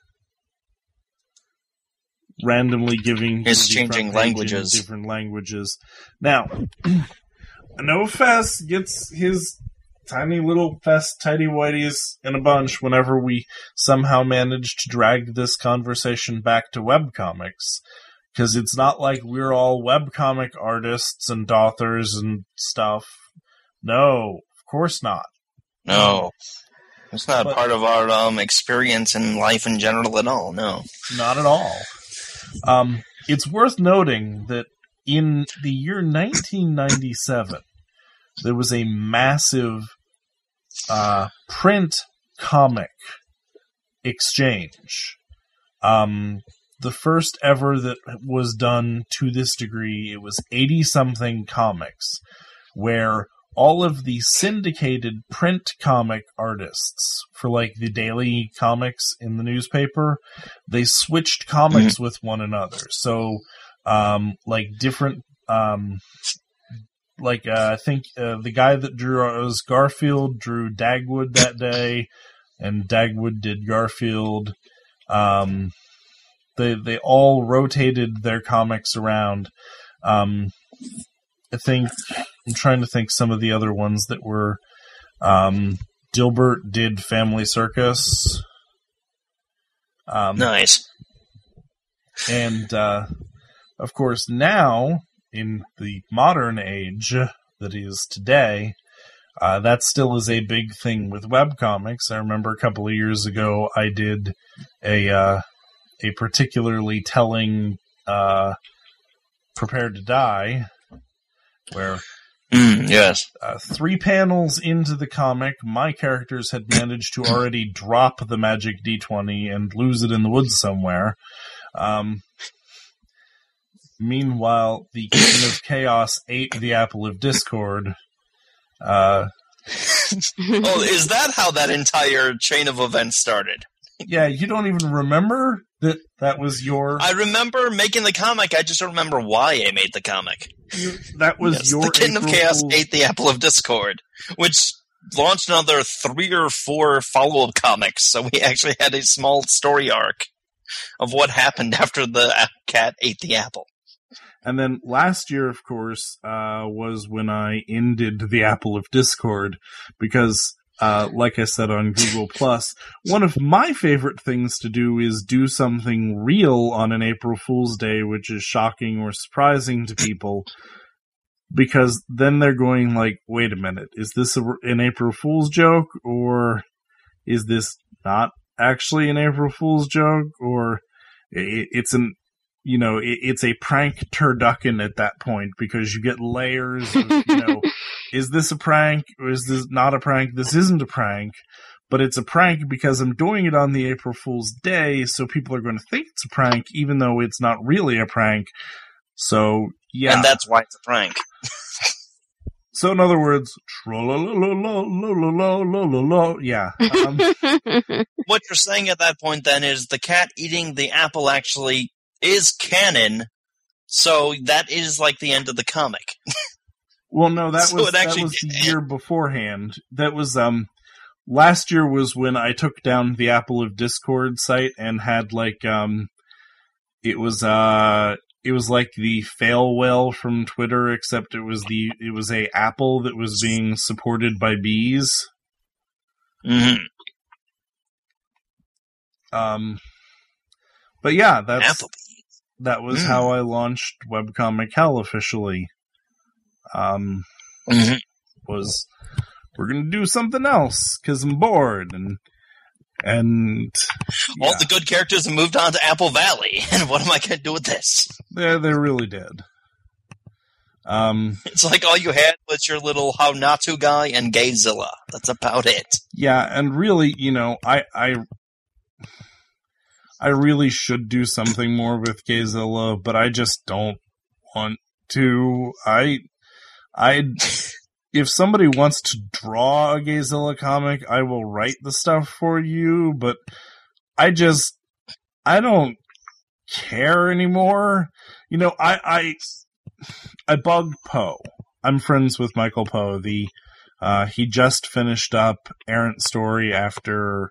S4: It's changing languages.
S3: Different languages. Now, No Fess gets his tiny little Fess tidy whities in a bunch whenever we somehow manage to drag this conversation back to webcomics. Because it's not like we're all webcomic artists and authors and stuff. No, of course not.
S4: No. It's not part of our experience in life in general at all, no.
S3: Not at all. It's worth noting that in the year 1997, there was a massive print comic exchange. The first ever that was done to this degree. It was 80-something comics, where all of the syndicated print comic artists for the daily comics in the newspaper, they switched comics with one another. So, different, I think the guy that drew Garfield drew Dagwood that day, and Dagwood did Garfield. they all rotated their comics around. I think I'm trying to think some of the other ones that were. Dilbert did Family Circus.
S4: Nice.
S3: And of course, now in the modern age that is today, that still is a big thing with webcomics. I remember a couple of years ago, I did a particularly telling Prepare to Die, where
S4: yes,
S3: 3 panels into the comic, my characters had managed to already drop the magic D20 and lose it in the woods somewhere. Meanwhile, the King of Chaos ate the Apple of Discord.
S4: Oh, is that how that entire chain of events started?
S3: Yeah, you don't even remember that was your...
S4: I remember making the comic, I just don't remember why I made the comic.
S3: That was your
S4: The King of Chaos ate the Apple of Discord, which launched another 3 or 4 follow-up comics, so we actually had a small story arc of what happened after the cat ate the apple.
S3: And then last year, of course, was when I ended the Apple of Discord, because, like I said on Google+, one of my favorite things to do is do something real on an April Fool's Day, which is shocking or surprising to people, because then they're going like, wait a minute, is this an April Fool's joke, or is this not actually an April Fool's joke, or it's an... You know, it's a prank turducken at that point, because you get layers of, is this a prank or is this not a prank? This isn't a prank, but it's a prank because I'm doing it on the April Fool's Day, so people are going to think it's a prank, even though it's not really a prank. So, yeah.
S4: And that's why it's a prank.
S3: So, in other words, yeah.
S4: What you're saying at that point, then, is the cat eating the apple actually is canon, so that is like the end of the comic.
S3: Well, no, that was the year beforehand. That was last year was when I took down the Apple of Discord site and had like it was like the fail whale from Twitter, except it was a apple that was being supported by bees.
S4: Mm-hmm.
S3: But yeah, that was how I launched Webcomic Hell officially. Was we're gonna do something else because I'm bored and yeah.
S4: All the good characters have moved on to Apple Valley, and what am I gonna do with this?
S3: They really did.
S4: It's like all you had was your little How Not To guy and Gayzilla. That's about it.
S3: Yeah, and really, I really should do something more with Gayzilla, but I just don't want to. If somebody wants to draw a Gayzilla comic, I will write the stuff for you, but I don't care anymore. I bugged Poe. I'm friends with Michael Poe. He just finished up Errant Story after,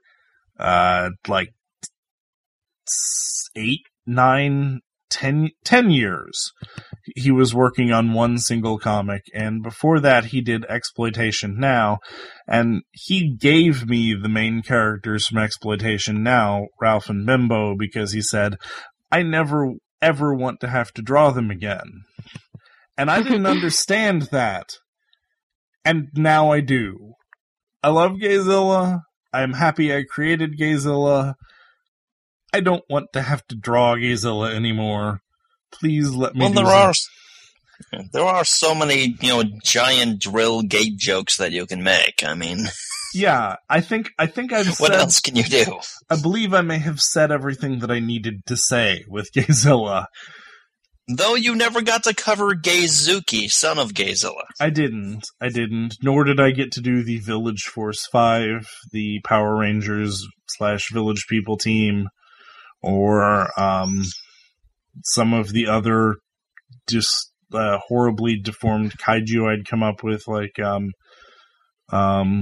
S3: 8, 9, 10 years. He was working on one single comic, and before that he did Exploitation Now, and he gave me the main characters from Exploitation Now, Ralph and Bimbo, because he said, I never ever want to have to draw them again. And I didn't understand that. And now I do. I love Gayzilla. I'm happy I created Gayzilla. I don't want to have to draw Gayzilla anymore. Please let me.
S4: Well, there are so many, giant drill gate jokes that you can make. I mean,
S3: yeah, I think I've said.
S4: What else can you do?
S3: I believe I may have said everything that I needed to say with Gayzilla.
S4: Though you never got to cover Gayzuki, son of Gayzilla.
S3: I didn't. Nor did I get to do the Village Force 5, the Power Rangers / Village People team, or some of the other just horribly deformed kaiju I'd come up with, like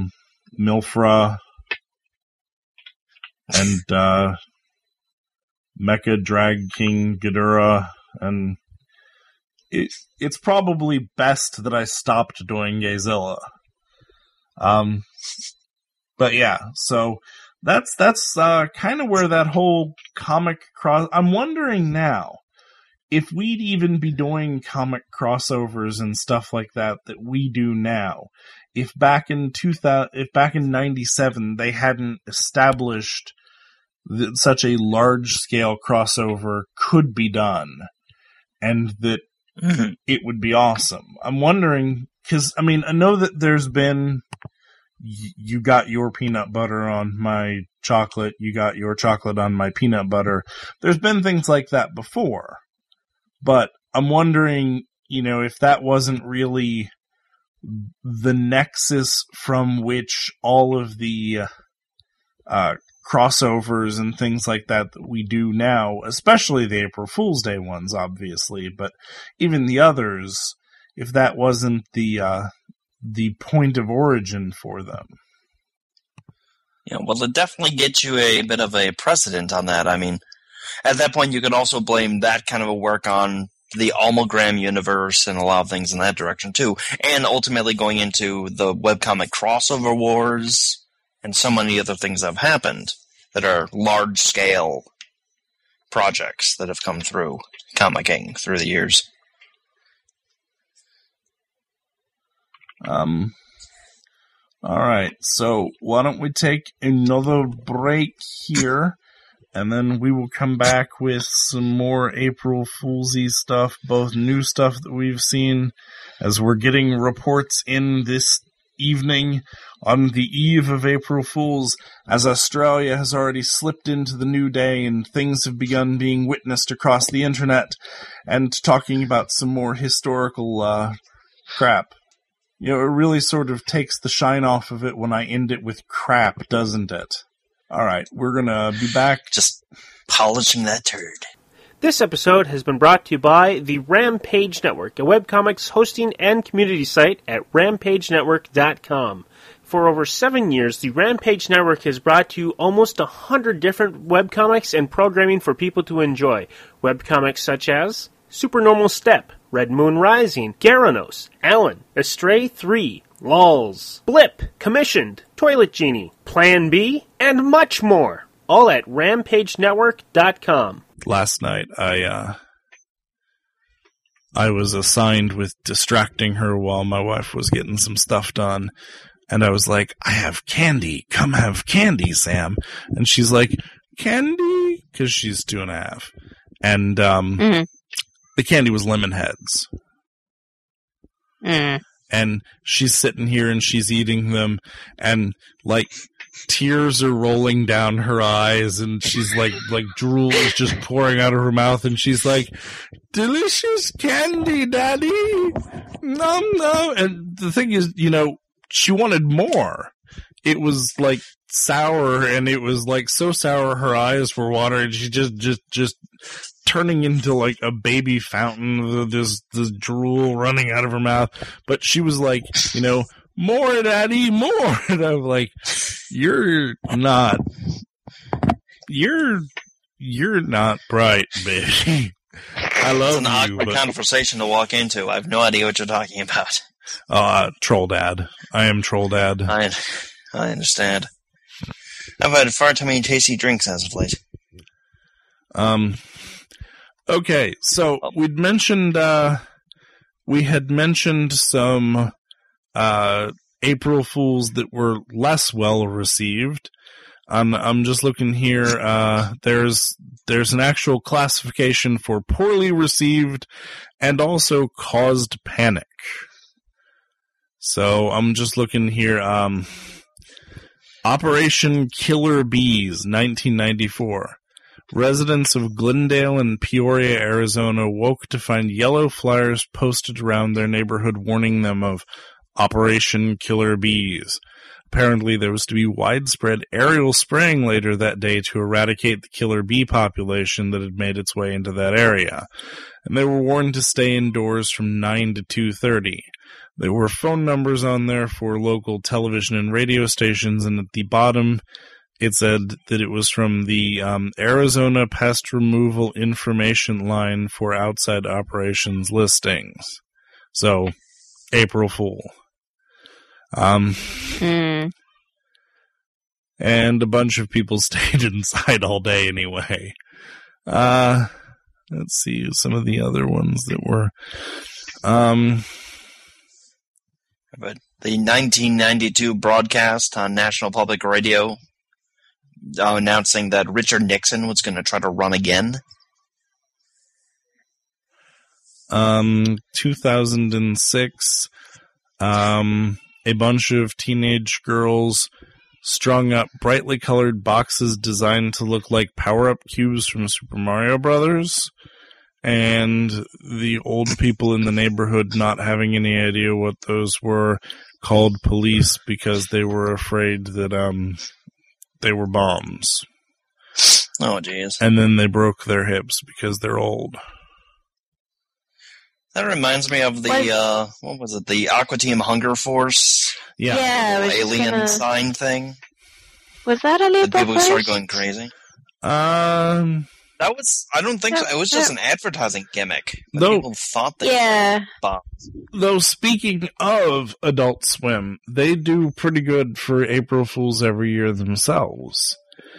S3: Milfra and Mecha Drag King Ghidorah, and it's probably best that I stopped doing Gayzilla. But yeah, so that's kind of where that whole comic I'm wondering now if we'd even be doing comic crossovers and stuff like that we do now. If back in 97 they hadn't established that such a large scale crossover could be done, and that it would be awesome. I'm wondering, because I mean, I know that there's been, you got your peanut butter on my chocolate, you got your chocolate on my peanut butter. There's been things like that before, but I'm wondering, if that wasn't really the nexus from which all of the crossovers and things like that we do now, especially the April Fool's Day ones, obviously, but even the others, if that wasn't the point of origin for them.
S4: Yeah, well, it definitely gets you a bit of a precedent on that. I mean, at that point, you could also blame that kind of a work on the Almagram universe and a lot of things in that direction, too. And ultimately going into the webcomic crossover wars and so many other things that have happened that are large-scale projects that have come through comicking through the years.
S3: All right, so why don't we take another break here, and then we will come back with some more April Foolsy stuff, both new stuff that we've seen, as we're getting reports in this evening on the eve of April Fools, as Australia has already slipped into the new day and things have begun being witnessed across the internet, and talking about some more historical crap. It really sort of takes the shine off of it when I end it with crap, doesn't it? Alright, we're gonna be back.
S4: Just polishing that turd.
S1: This episode has been brought to you by the Rampage Network, a webcomics hosting and community site at rampagenetwork.com. For over 7 years, the Rampage Network has brought you almost 100 different webcomics and programming for people to enjoy. Webcomics such as Supernormal Step, Red Moon Rising, Garanos, Alan, Astray 3, Lulz, Blip, Commissioned, Toilet Genie, Plan B, and much more. All at rampagenetwork.com.
S3: Last night, I was assigned with distracting her while my wife was getting some stuff done. And I was like, I have candy. Come have candy, Sam. And she's like, candy? Because she's 2.5. And the candy was lemon heads. And she's sitting here and she's eating them. And, tears are rolling down her eyes, and she's like drool is just pouring out of her mouth, and she's like, delicious candy, Daddy. Nom nom. And the thing is, she wanted more. It was sour, and it was so sour her eyes were watering. She just turning into a baby fountain, this drool running out of her mouth. But she was like, more, Daddy, more. And I'm like, you're not bright, baby. I love you.
S4: It's an awkward conversation to walk into. I have no idea what you're talking about.
S3: Troll Dad. I am Troll Dad.
S4: I understand. I've had far too many tasty drinks as of late.
S3: Okay, so we had mentioned some April Fools that were less well received. I'm just looking here. There's an actual classification for poorly received and also caused panic. So I'm just looking here. Operation Killer Bees, 1994. Residents of Glendale and Peoria, Arizona woke to find yellow flyers posted around their neighborhood warning them of Operation Killer Bees. Apparently, there was to be widespread aerial spraying later that day to eradicate the killer bee population that had made its way into that area. And they were warned to stay indoors from 9 to 2:30. There were phone numbers on there for local television and radio stations, and at the bottom it said that it was from the Arizona Pest Removal Information Line for Outside Operations Listings. So, April Fool. And a bunch of people stayed inside all day anyway. Let's see some of the other ones that were.
S4: But the 1992 broadcast on National Public Radio announcing that Richard Nixon was going to try to run again.
S3: 2006, a bunch of teenage girls strung up brightly colored boxes designed to look like power-up cubes from Super Mario Brothers, and the old people in the neighborhood not having any idea what those were called police because they were afraid that they were bombs.
S4: Oh, jeez.
S3: And then they broke their hips because they're old.
S4: That reminds me of the, what was it, the Aqua Team Hunger Force?
S5: Yeah,
S4: alien sign thing.
S5: Was that on April 1st?
S4: People started going crazy. That was, I don't think so. It was just an advertising gimmick. People thought they were bombs.
S3: Though, speaking of Adult Swim, they do pretty good for April Fools every year themselves.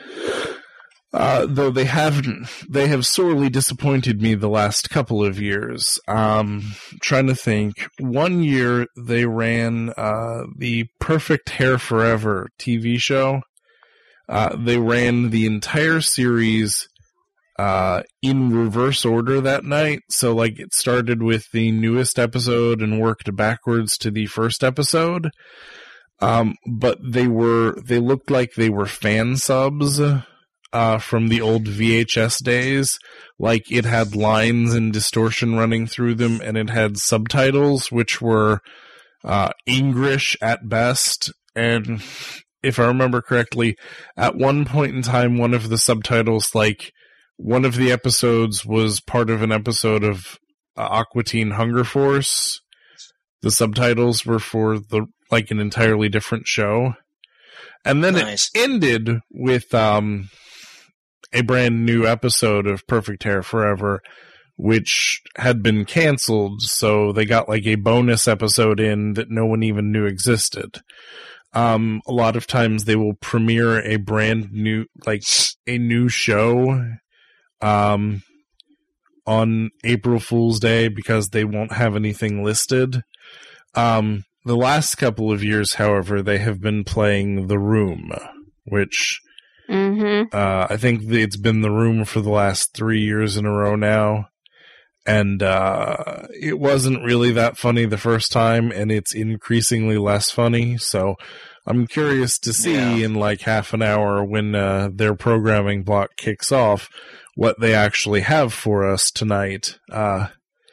S3: Though they have sorely disappointed me the last couple of years. Trying to think. One year they ran the Perfect Hair Forever TV show. They ran the entire series in reverse order that night. So, like, it started with the newest episode and worked backwards to the first episode. But they looked like they were fan subs from the old VHS days. Like, it had lines and distortion running through them, and it had subtitles, which were English at best. And if I remember correctly, at one point in time, one of the subtitles, like, one of the episodes was part of an episode of Aqua Teen Hunger Force. The subtitles were for an entirely different show. And then it ended with a brand new episode of Perfect Hair Forever, which had been canceled, so they got like a bonus episode in that no one even knew existed. A lot of times they will premiere a brand new, like a new show on April Fool's Day because they won't have anything listed. The last couple of years, however, they have been playing The Room, which I think it's been The Room for the last 3 years in a row now. And it wasn't really that funny the first time, and it's increasingly less funny, so I'm curious to see in like half an hour when their programming block kicks off what they actually have for us tonight. I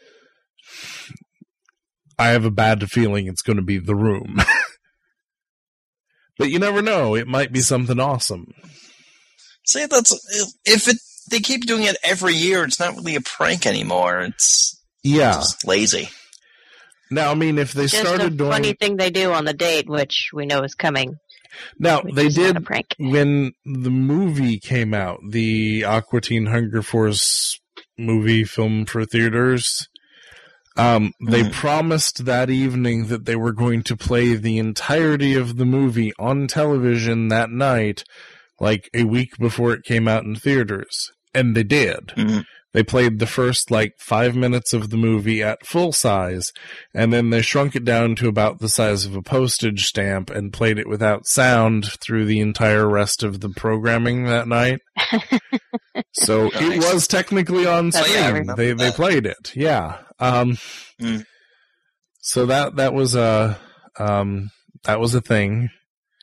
S3: have a bad feeling it's going to be The Room. But you never know, it might be something awesome.
S4: See, they keep doing it every year, it's not really a prank anymore. It's just lazy.
S3: Now, I mean, if they started doing...
S5: funny thing they do on the date, which we know is coming.
S3: Now, they did, when the movie came out, the Aqua Teen Hunger Force movie film for theaters, they promised that evening that they were going to play the entirety of the movie on television that night, like a week before it came out in theaters. And they did. They played the first, 5 minutes of the movie at full size, and then they shrunk it down to about the size of a postage stamp and played it without sound through the entire rest of the programming that night. So it was technically on screen. They played it. Yeah. So that was a thing.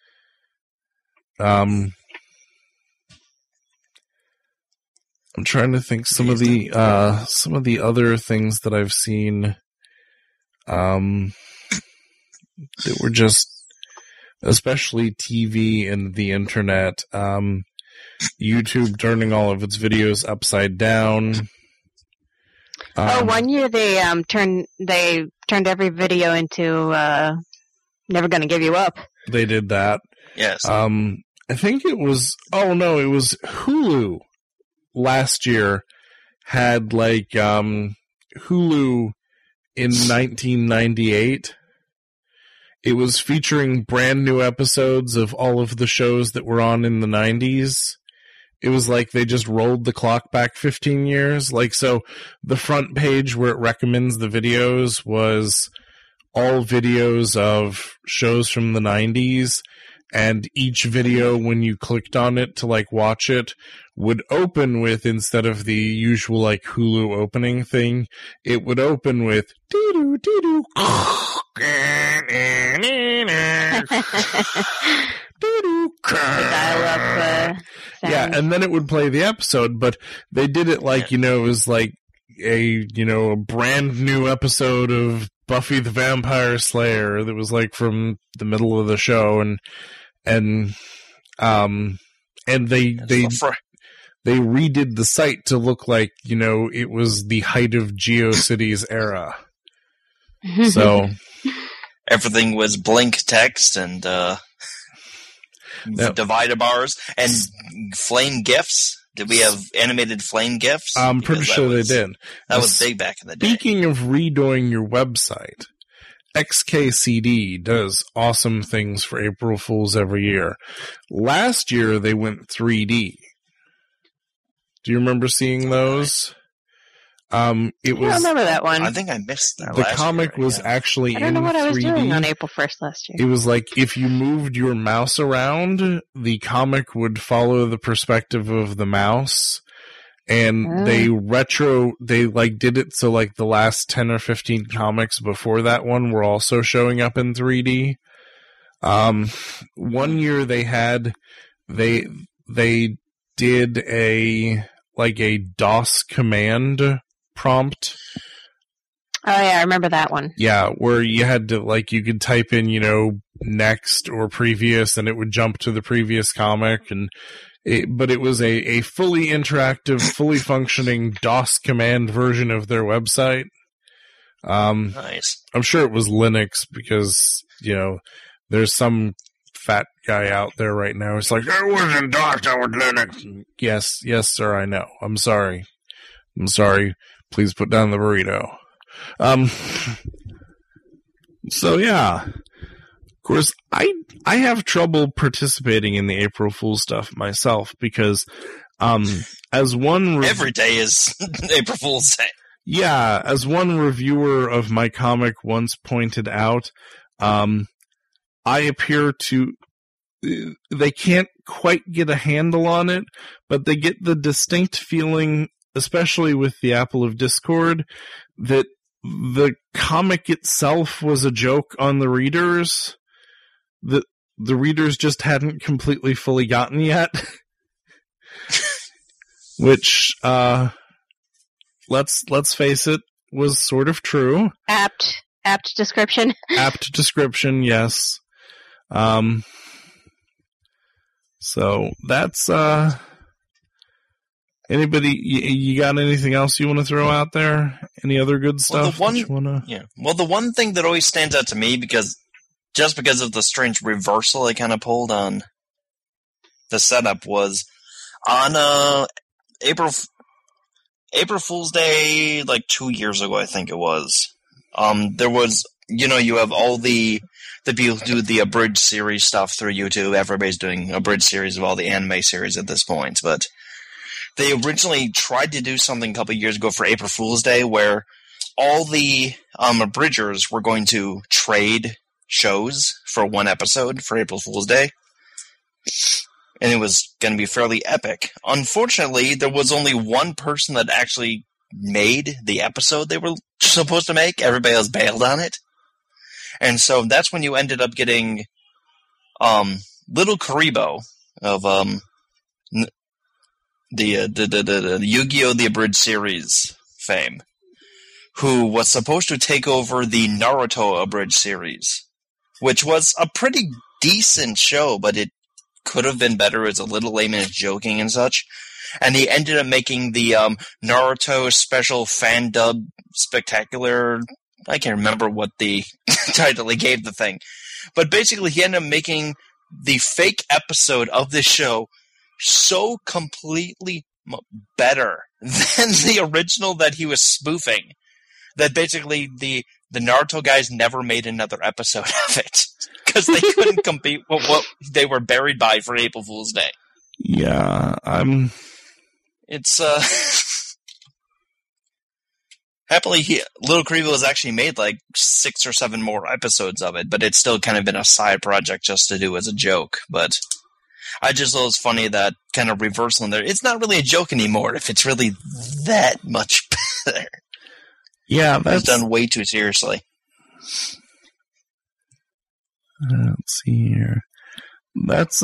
S3: I'm trying to think some of the other things that I've seen that were just, especially TV and the internet. YouTube turning all of its videos upside down.
S5: One year they turned every video into Never Gonna Give You Up.
S3: They did that.
S4: Yes.
S3: I think it was, it was Hulu last year had like, Hulu in 1998. It was featuring brand new episodes of all of the shows that were on in the 90s. It was like they just rolled the clock back 15 years. Like, so the front page where it recommends the videos was all videos of shows from the 90s. And each video, when you clicked on it to like watch it, would open with, instead of the usual like Hulu opening thing, it would open with doo doo doo yeah, and then it would play the episode, but they did it like, it was like a brand new episode of Buffy the Vampire Slayer that was like from the middle of the show, and they redid the site to look like, it was the height of GeoCities era. So
S4: everything was blink text and divider bars and flame GIFs. Did we have animated flame GIFs?
S3: I'm pretty sure they did.
S4: That was big back in the day.
S3: Speaking of redoing your website, XKCD does awesome things for April Fools every year. Last year, they went 3D. Do you remember seeing those?
S5: I remember that one.
S4: I think I missed that.
S3: The comic was actually in 3D.
S5: I don't know what I was doing on April 1st last year.
S3: It was like if you moved your mouse around, the comic would follow the perspective of the mouse. And they did it so like the last 10 or 15 comics before that one were also showing up in 3D. One year they did a DOS command prompt.
S5: Oh yeah, I remember that one.
S3: Yeah, where you had to you could type in, next or previous, and it would jump to the previous comic, but it was a fully interactive, fully functioning DOS command version of their website.
S4: Nice.
S3: I'm sure it was Linux because, there's some fat guy out there right now. It's like, it wasn't DOS, that was Linux. Yes, sir, I know. I'm sorry. Please put down the burrito. So yeah. Of course, I have trouble participating in the April Fool stuff myself because, as one
S4: every day is April Fool's Day.
S3: Yeah, as one reviewer of my comic once pointed out, I appear to. They can't quite get a handle on it, but they get the distinct feeling, especially with the Apple of Discord, that the comic itself was a joke on the readers. The readers just hadn't completely fully gotten yet. Which, let's face it, was sort of true.
S5: Apt description.
S3: Apt description, yes. So that's, anybody, you got anything else you want to throw out there? Any other good stuff?
S4: Well, the one thing that always stands out to me, because of the strange reversal I kind of pulled on the setup, was on April Fool's Day, like 2 years ago, I think it was. There was, you have all the people who do the abridged series stuff through YouTube. Everybody's doing abridged series of all the anime series at this point, but they originally tried to do something a couple of years ago for April Fool's Day where all the abridgers were going to trade shows for one episode for April Fool's Day. And it was going to be fairly epic. Unfortunately, there was only one person that actually made the episode they were supposed to make. Everybody else bailed on it. And so that's when you ended up getting Little Karibo of the Yu-Gi-Oh! The Abridged series fame, who was supposed to take over the Naruto Abridged series, which was a pretty decent show, but it could have been better. It's a little lame and it's joking and such. And he ended up making the Naruto special fan dub spectacular. I can't remember what the title he gave the thing. But basically he ended up making the fake episode of this show so completely better than the original that he was spoofing that basically the Naruto guys never made another episode of it because they couldn't compete with what they were buried by for April Fool's Day.
S3: Yeah,
S4: It's happily, Little Creeville has actually made like 6 or 7 more episodes of it, but it's still kind of been a side project just to do as a joke. But I just thought it was funny that kind of reversal in there. It's not really a joke anymore if it's really that much better.
S3: Yeah, that's
S4: it's done way too seriously.
S3: Let's see here. That's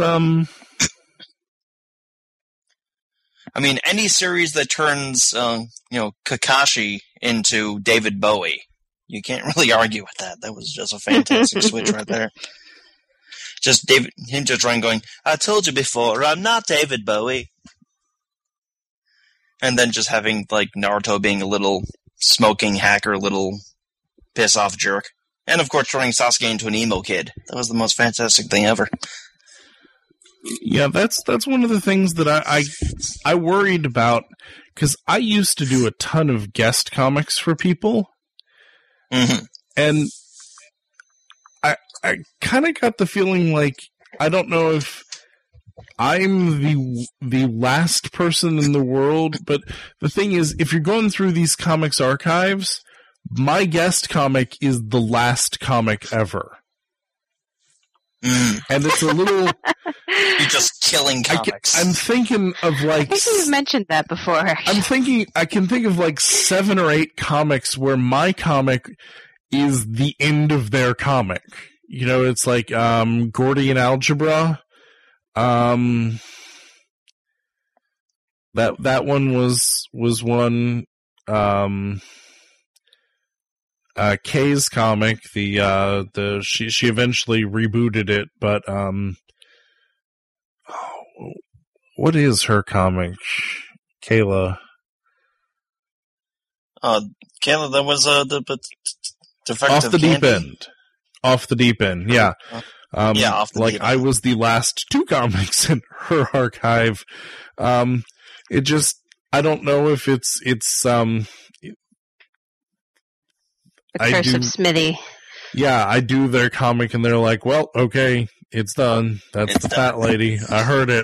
S4: I mean, any series that turns, Kakashi into David Bowie, you can't really argue with that. That was just a fantastic switch right there. Just him just running going, I told you before, I'm not David Bowie. And then just having, like, Naruto being a little smoking hacker, little piss-off jerk. And, of course, turning Sasuke into an emo kid. That was the most fantastic thing ever.
S3: Yeah, that's one of the things that I worried about, because I used to do a ton of guest comics for people, and I kind of got the feeling like, I don't know if I'm the last person in the world, but the thing is, if you're going through these comics archives, my guest comic is the last comic ever. And it's a little...
S4: You're just killing comics.
S3: I'm thinking of like...
S5: I think you've mentioned that before.
S3: I can think of like 7 or 8 comics where my comic is the end of their comic. You know, it's like Gordian Algebra. That one was one. Kay's comic, she eventually rebooted it, but what is her comic? Kayla,
S4: that was the
S3: Off the Deep End. Off the Deep End, yeah.
S4: Off the
S3: like
S4: Deep
S3: I
S4: End.
S3: was the last 2 comics in her archive. It just, I don't know if it's
S5: The Curse of Smithy.
S3: Yeah, I do their comic and they're like, well, okay, it's done. That's the fat lady. I heard it.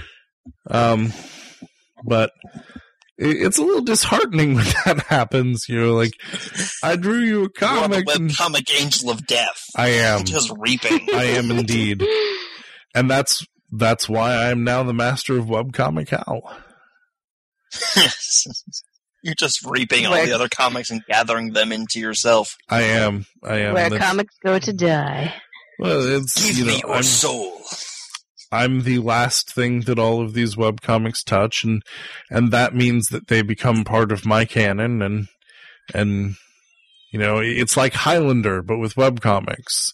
S3: But it's a little disheartening when that happens. You know, like, I drew you a comic.
S4: You're the webcomic angel of death.
S3: I am.
S4: Just reaping.
S3: I am indeed. And that's why I'm now the master of webcomic Hal.
S4: You're just reaping all the other comics and gathering them into yourself.
S3: I am.
S5: Where comics go to die.
S3: Well, it's,
S4: Give me your soul.
S3: I'm the last thing that all of these webcomics touch, and that means that they become part of my canon, and you know, it's like Highlander, but with webcomics.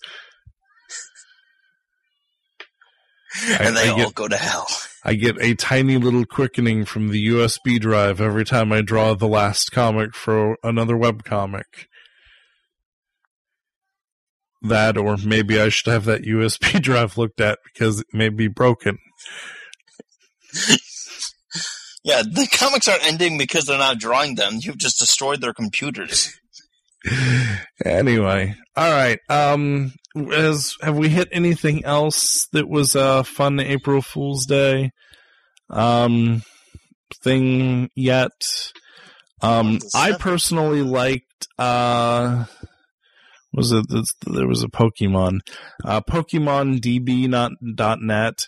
S4: And they all go to hell.
S3: I get a tiny little quickening from the USB drive every time I draw the last comic for another webcomic. That, or maybe I should have that USB drive looked at because it may be broken.
S4: Yeah, the comics aren't ending because they're not drawing them. You've just destroyed their computers.
S3: Anyway, all right. Have we hit anything else that was a fun April Fool's Day thing yet? I personally liked. There was a Pokemon, PokemonDB.net.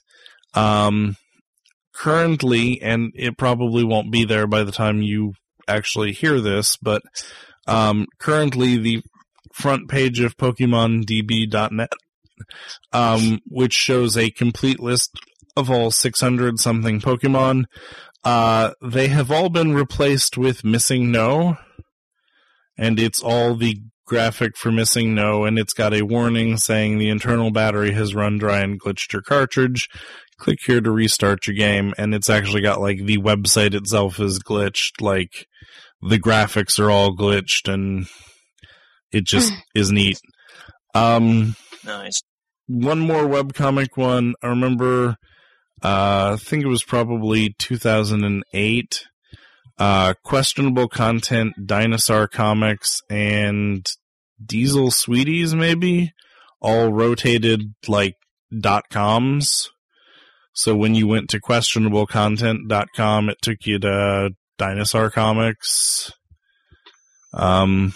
S3: Currently, and it probably won't be there by the time you actually hear this, but currently the front page of PokemonDB.net, which shows a complete list of all 600 something Pokemon. They have all been replaced with Missing No, and it's all the graphic for Missing No, and it's got a warning saying the internal battery has run dry and glitched your cartridge. Click here to restart your game, and it's actually got, like, the website itself is glitched, like, the graphics are all glitched, and it just is neat.
S4: Nice.
S3: one more webcomic one. I remember, I think it was probably 2008. Questionable Content, Dinosaur Comics, and Diesel Sweeties, maybe, all rotated like .coms. So when you went to questionablecontent.com, it took you to Dinosaur Comics.
S4: And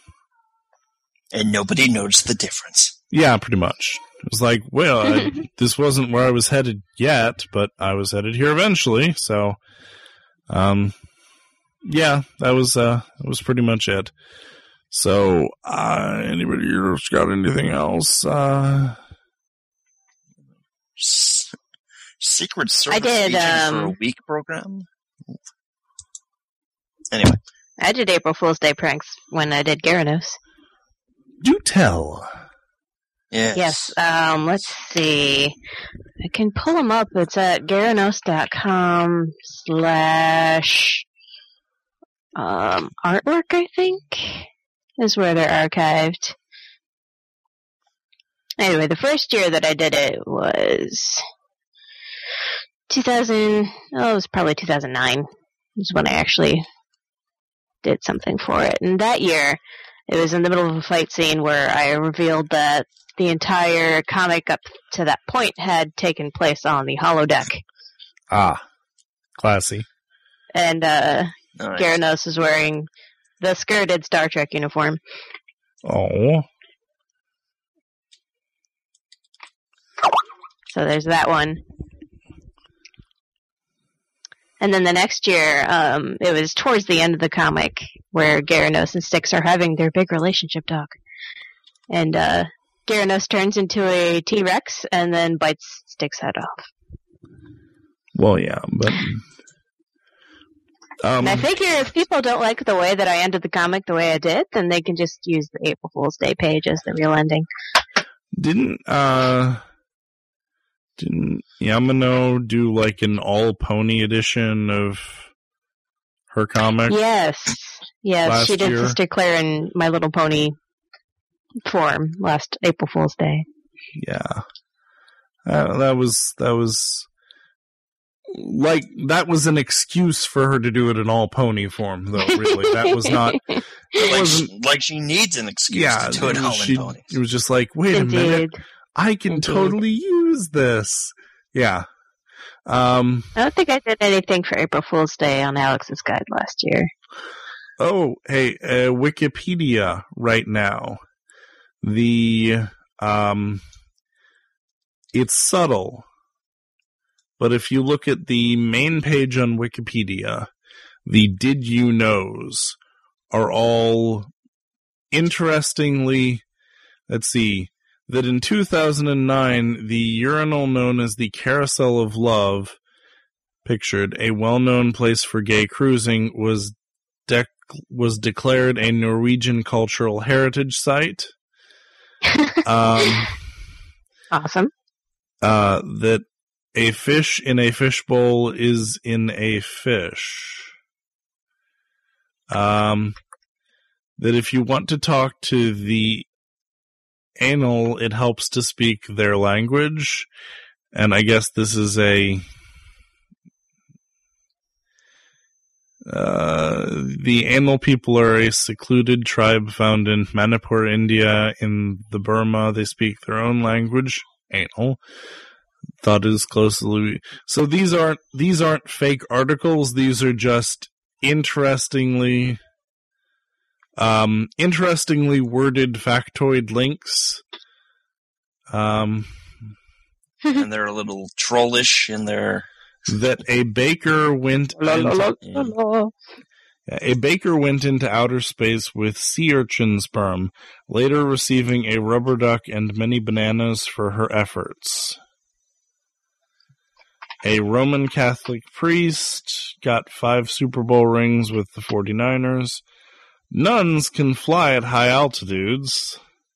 S4: nobody noticed the difference.
S3: Yeah, pretty much. It was like, well, this wasn't where I was headed yet, but I was headed here eventually. So, yeah, that was pretty much it. So, anybody else got anything else?
S4: Secret Service
S5: I did,
S4: agent for a week program? Anyway.
S5: I did April Fool's Day pranks when I did Gyarados.
S3: Do tell.
S4: Yes.
S5: Let's see. I can pull them up. It's at Gyarados.com /artwork, I think, is where they're archived. Anyway, the first year that I did it was it was probably 2009 is when I actually did something for it. And that year, it was in the middle of a fight scene where I revealed that the entire comic up to that point had taken place on the holodeck.
S3: Ah, classy.
S5: And
S4: nice.
S5: Gyarados is wearing the skirted Star Trek uniform.
S3: Oh.
S5: So there's that one. And then the next year, it was towards the end of the comic where Gyarados and Styx are having their big relationship talk. And Gyarados turns into a T-Rex and then bites Styx' head off.
S3: Well, yeah, but...
S5: and I figure if people don't like the way that I ended the comic the way I did, then they can just use the April Fool's Day page as the real ending.
S3: Didn't Yamano do like an all-pony edition of her comic?
S5: Yes, she did
S3: year?
S5: Sister Claire in My Little Pony form last April Fool's Day.
S3: Yeah, that was like that was an excuse for her to do it in all-pony form, though. Really, that was not. It wasn't
S4: like she needs an excuse to do it all in ponies.
S3: It was just like, wait a minute. I can totally use this. Yeah.
S5: I don't think I did anything for April Fool's Day on Alex's Guide last year.
S3: Oh, hey, Wikipedia right now. It's subtle. But if you look at the main page on Wikipedia, the Did You Knows are all interestingly, let's see, that in 2009, the urinal known as the Carousel of Love, pictured, a well-known place for gay cruising, was declared a Norwegian cultural heritage site.
S5: Awesome.
S3: That a fish in a fishbowl is in a fish. That if you want to talk to the anal, it helps to speak their language. And I guess this is the anal people are a secluded tribe found in Manipur, India. In the Burma, they speak their own language, anal. Thought is closely. So these aren't fake articles. These are just interestingly worded factoid links.
S4: And they're a little trollish in their...
S3: That a baker went into outer space with sea urchin sperm, later receiving a rubber duck and many bananas for her efforts. A Roman Catholic priest got 5 Super Bowl rings with the 49ers. Nuns can fly at high altitudes.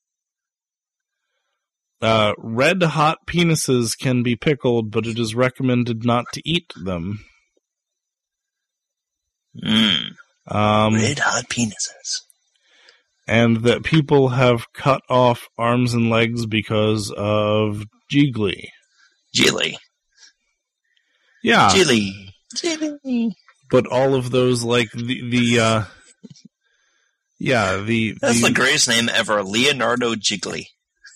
S3: Red hot penises can be pickled, but it is recommended not to eat them.
S4: Red hot penises.
S3: and that people have cut off arms and legs because of Jiggly.
S4: Jiggly.
S3: Yeah.
S4: Jiggly.
S3: But all of those, like,
S4: That's the greatest name ever, Leonardo Jiggly.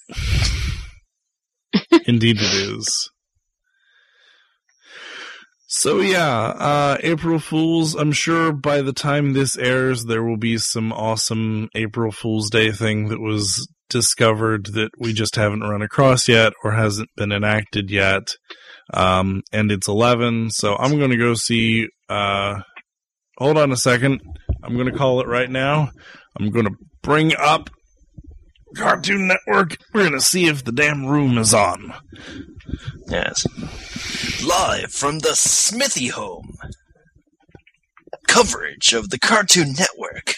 S3: Indeed it is. So yeah, April Fools, I'm sure by the time this airs, there will be some awesome April Fool's Day thing that was discovered that we just haven't run across yet or hasn't been enacted yet. And it's 11, so I'm going to go see, hold on a second. I'm going to call it right now. I'm going to bring up Cartoon Network. We're going to see if the damn room is on.
S4: Yes. Live from the Smithy home. Coverage of the Cartoon Network.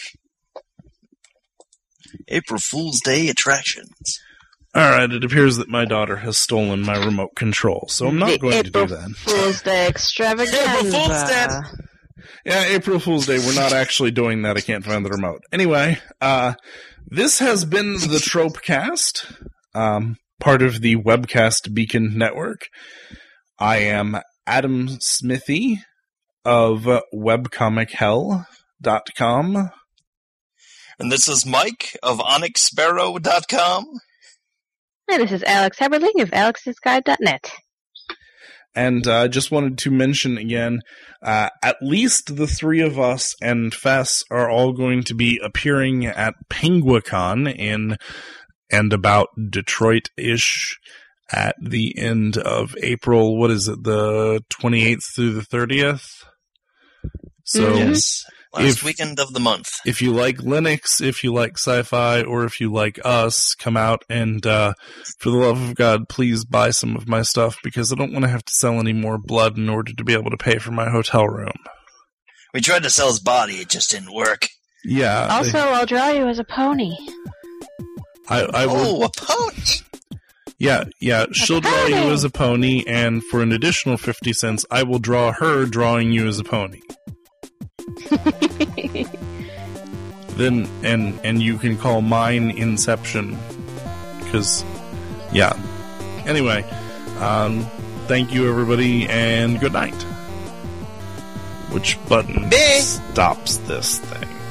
S4: April Fool's Day attractions.
S3: Alright, it appears that my daughter has stolen my remote control, so I'm not going to do that.
S5: April Fool's Day extravaganza.
S4: April Fool's Day!
S3: Yeah, April Fool's Day, we're not actually doing that. I can't find the remote. Anyway, this has been the Tropecast, part of the Webcast Beacon Network. I am Adam Smithy of webcomichell.com.
S4: And this is Mike of onyxsparrow.com.
S5: And this is Alex Haberling of alexsguide.net.
S3: And I just wanted to mention again, at least the three of us and Fess are all going to be appearing at Penguicon in and about Detroit-ish at the end of April. What is it, the 28th through the 30th? So
S4: yes. Last weekend of the month.
S3: If you like Linux, if you like sci-fi, or if you like us, come out and, for the love of God, please buy some of my stuff because I don't want to have to sell any more blood in order to be able to pay for my hotel room.
S4: We tried to sell his body, it just didn't work.
S3: Yeah.
S5: Also, I'll draw you as a pony.
S3: I will.
S4: Oh, a pony?
S3: Yeah, she'll draw you as a pony, and for an additional 50 cents, I will draw her drawing you as a pony. Then and you can call mine Inception, because yeah. Anyway, thank you everybody and good night. Which button stops this thing?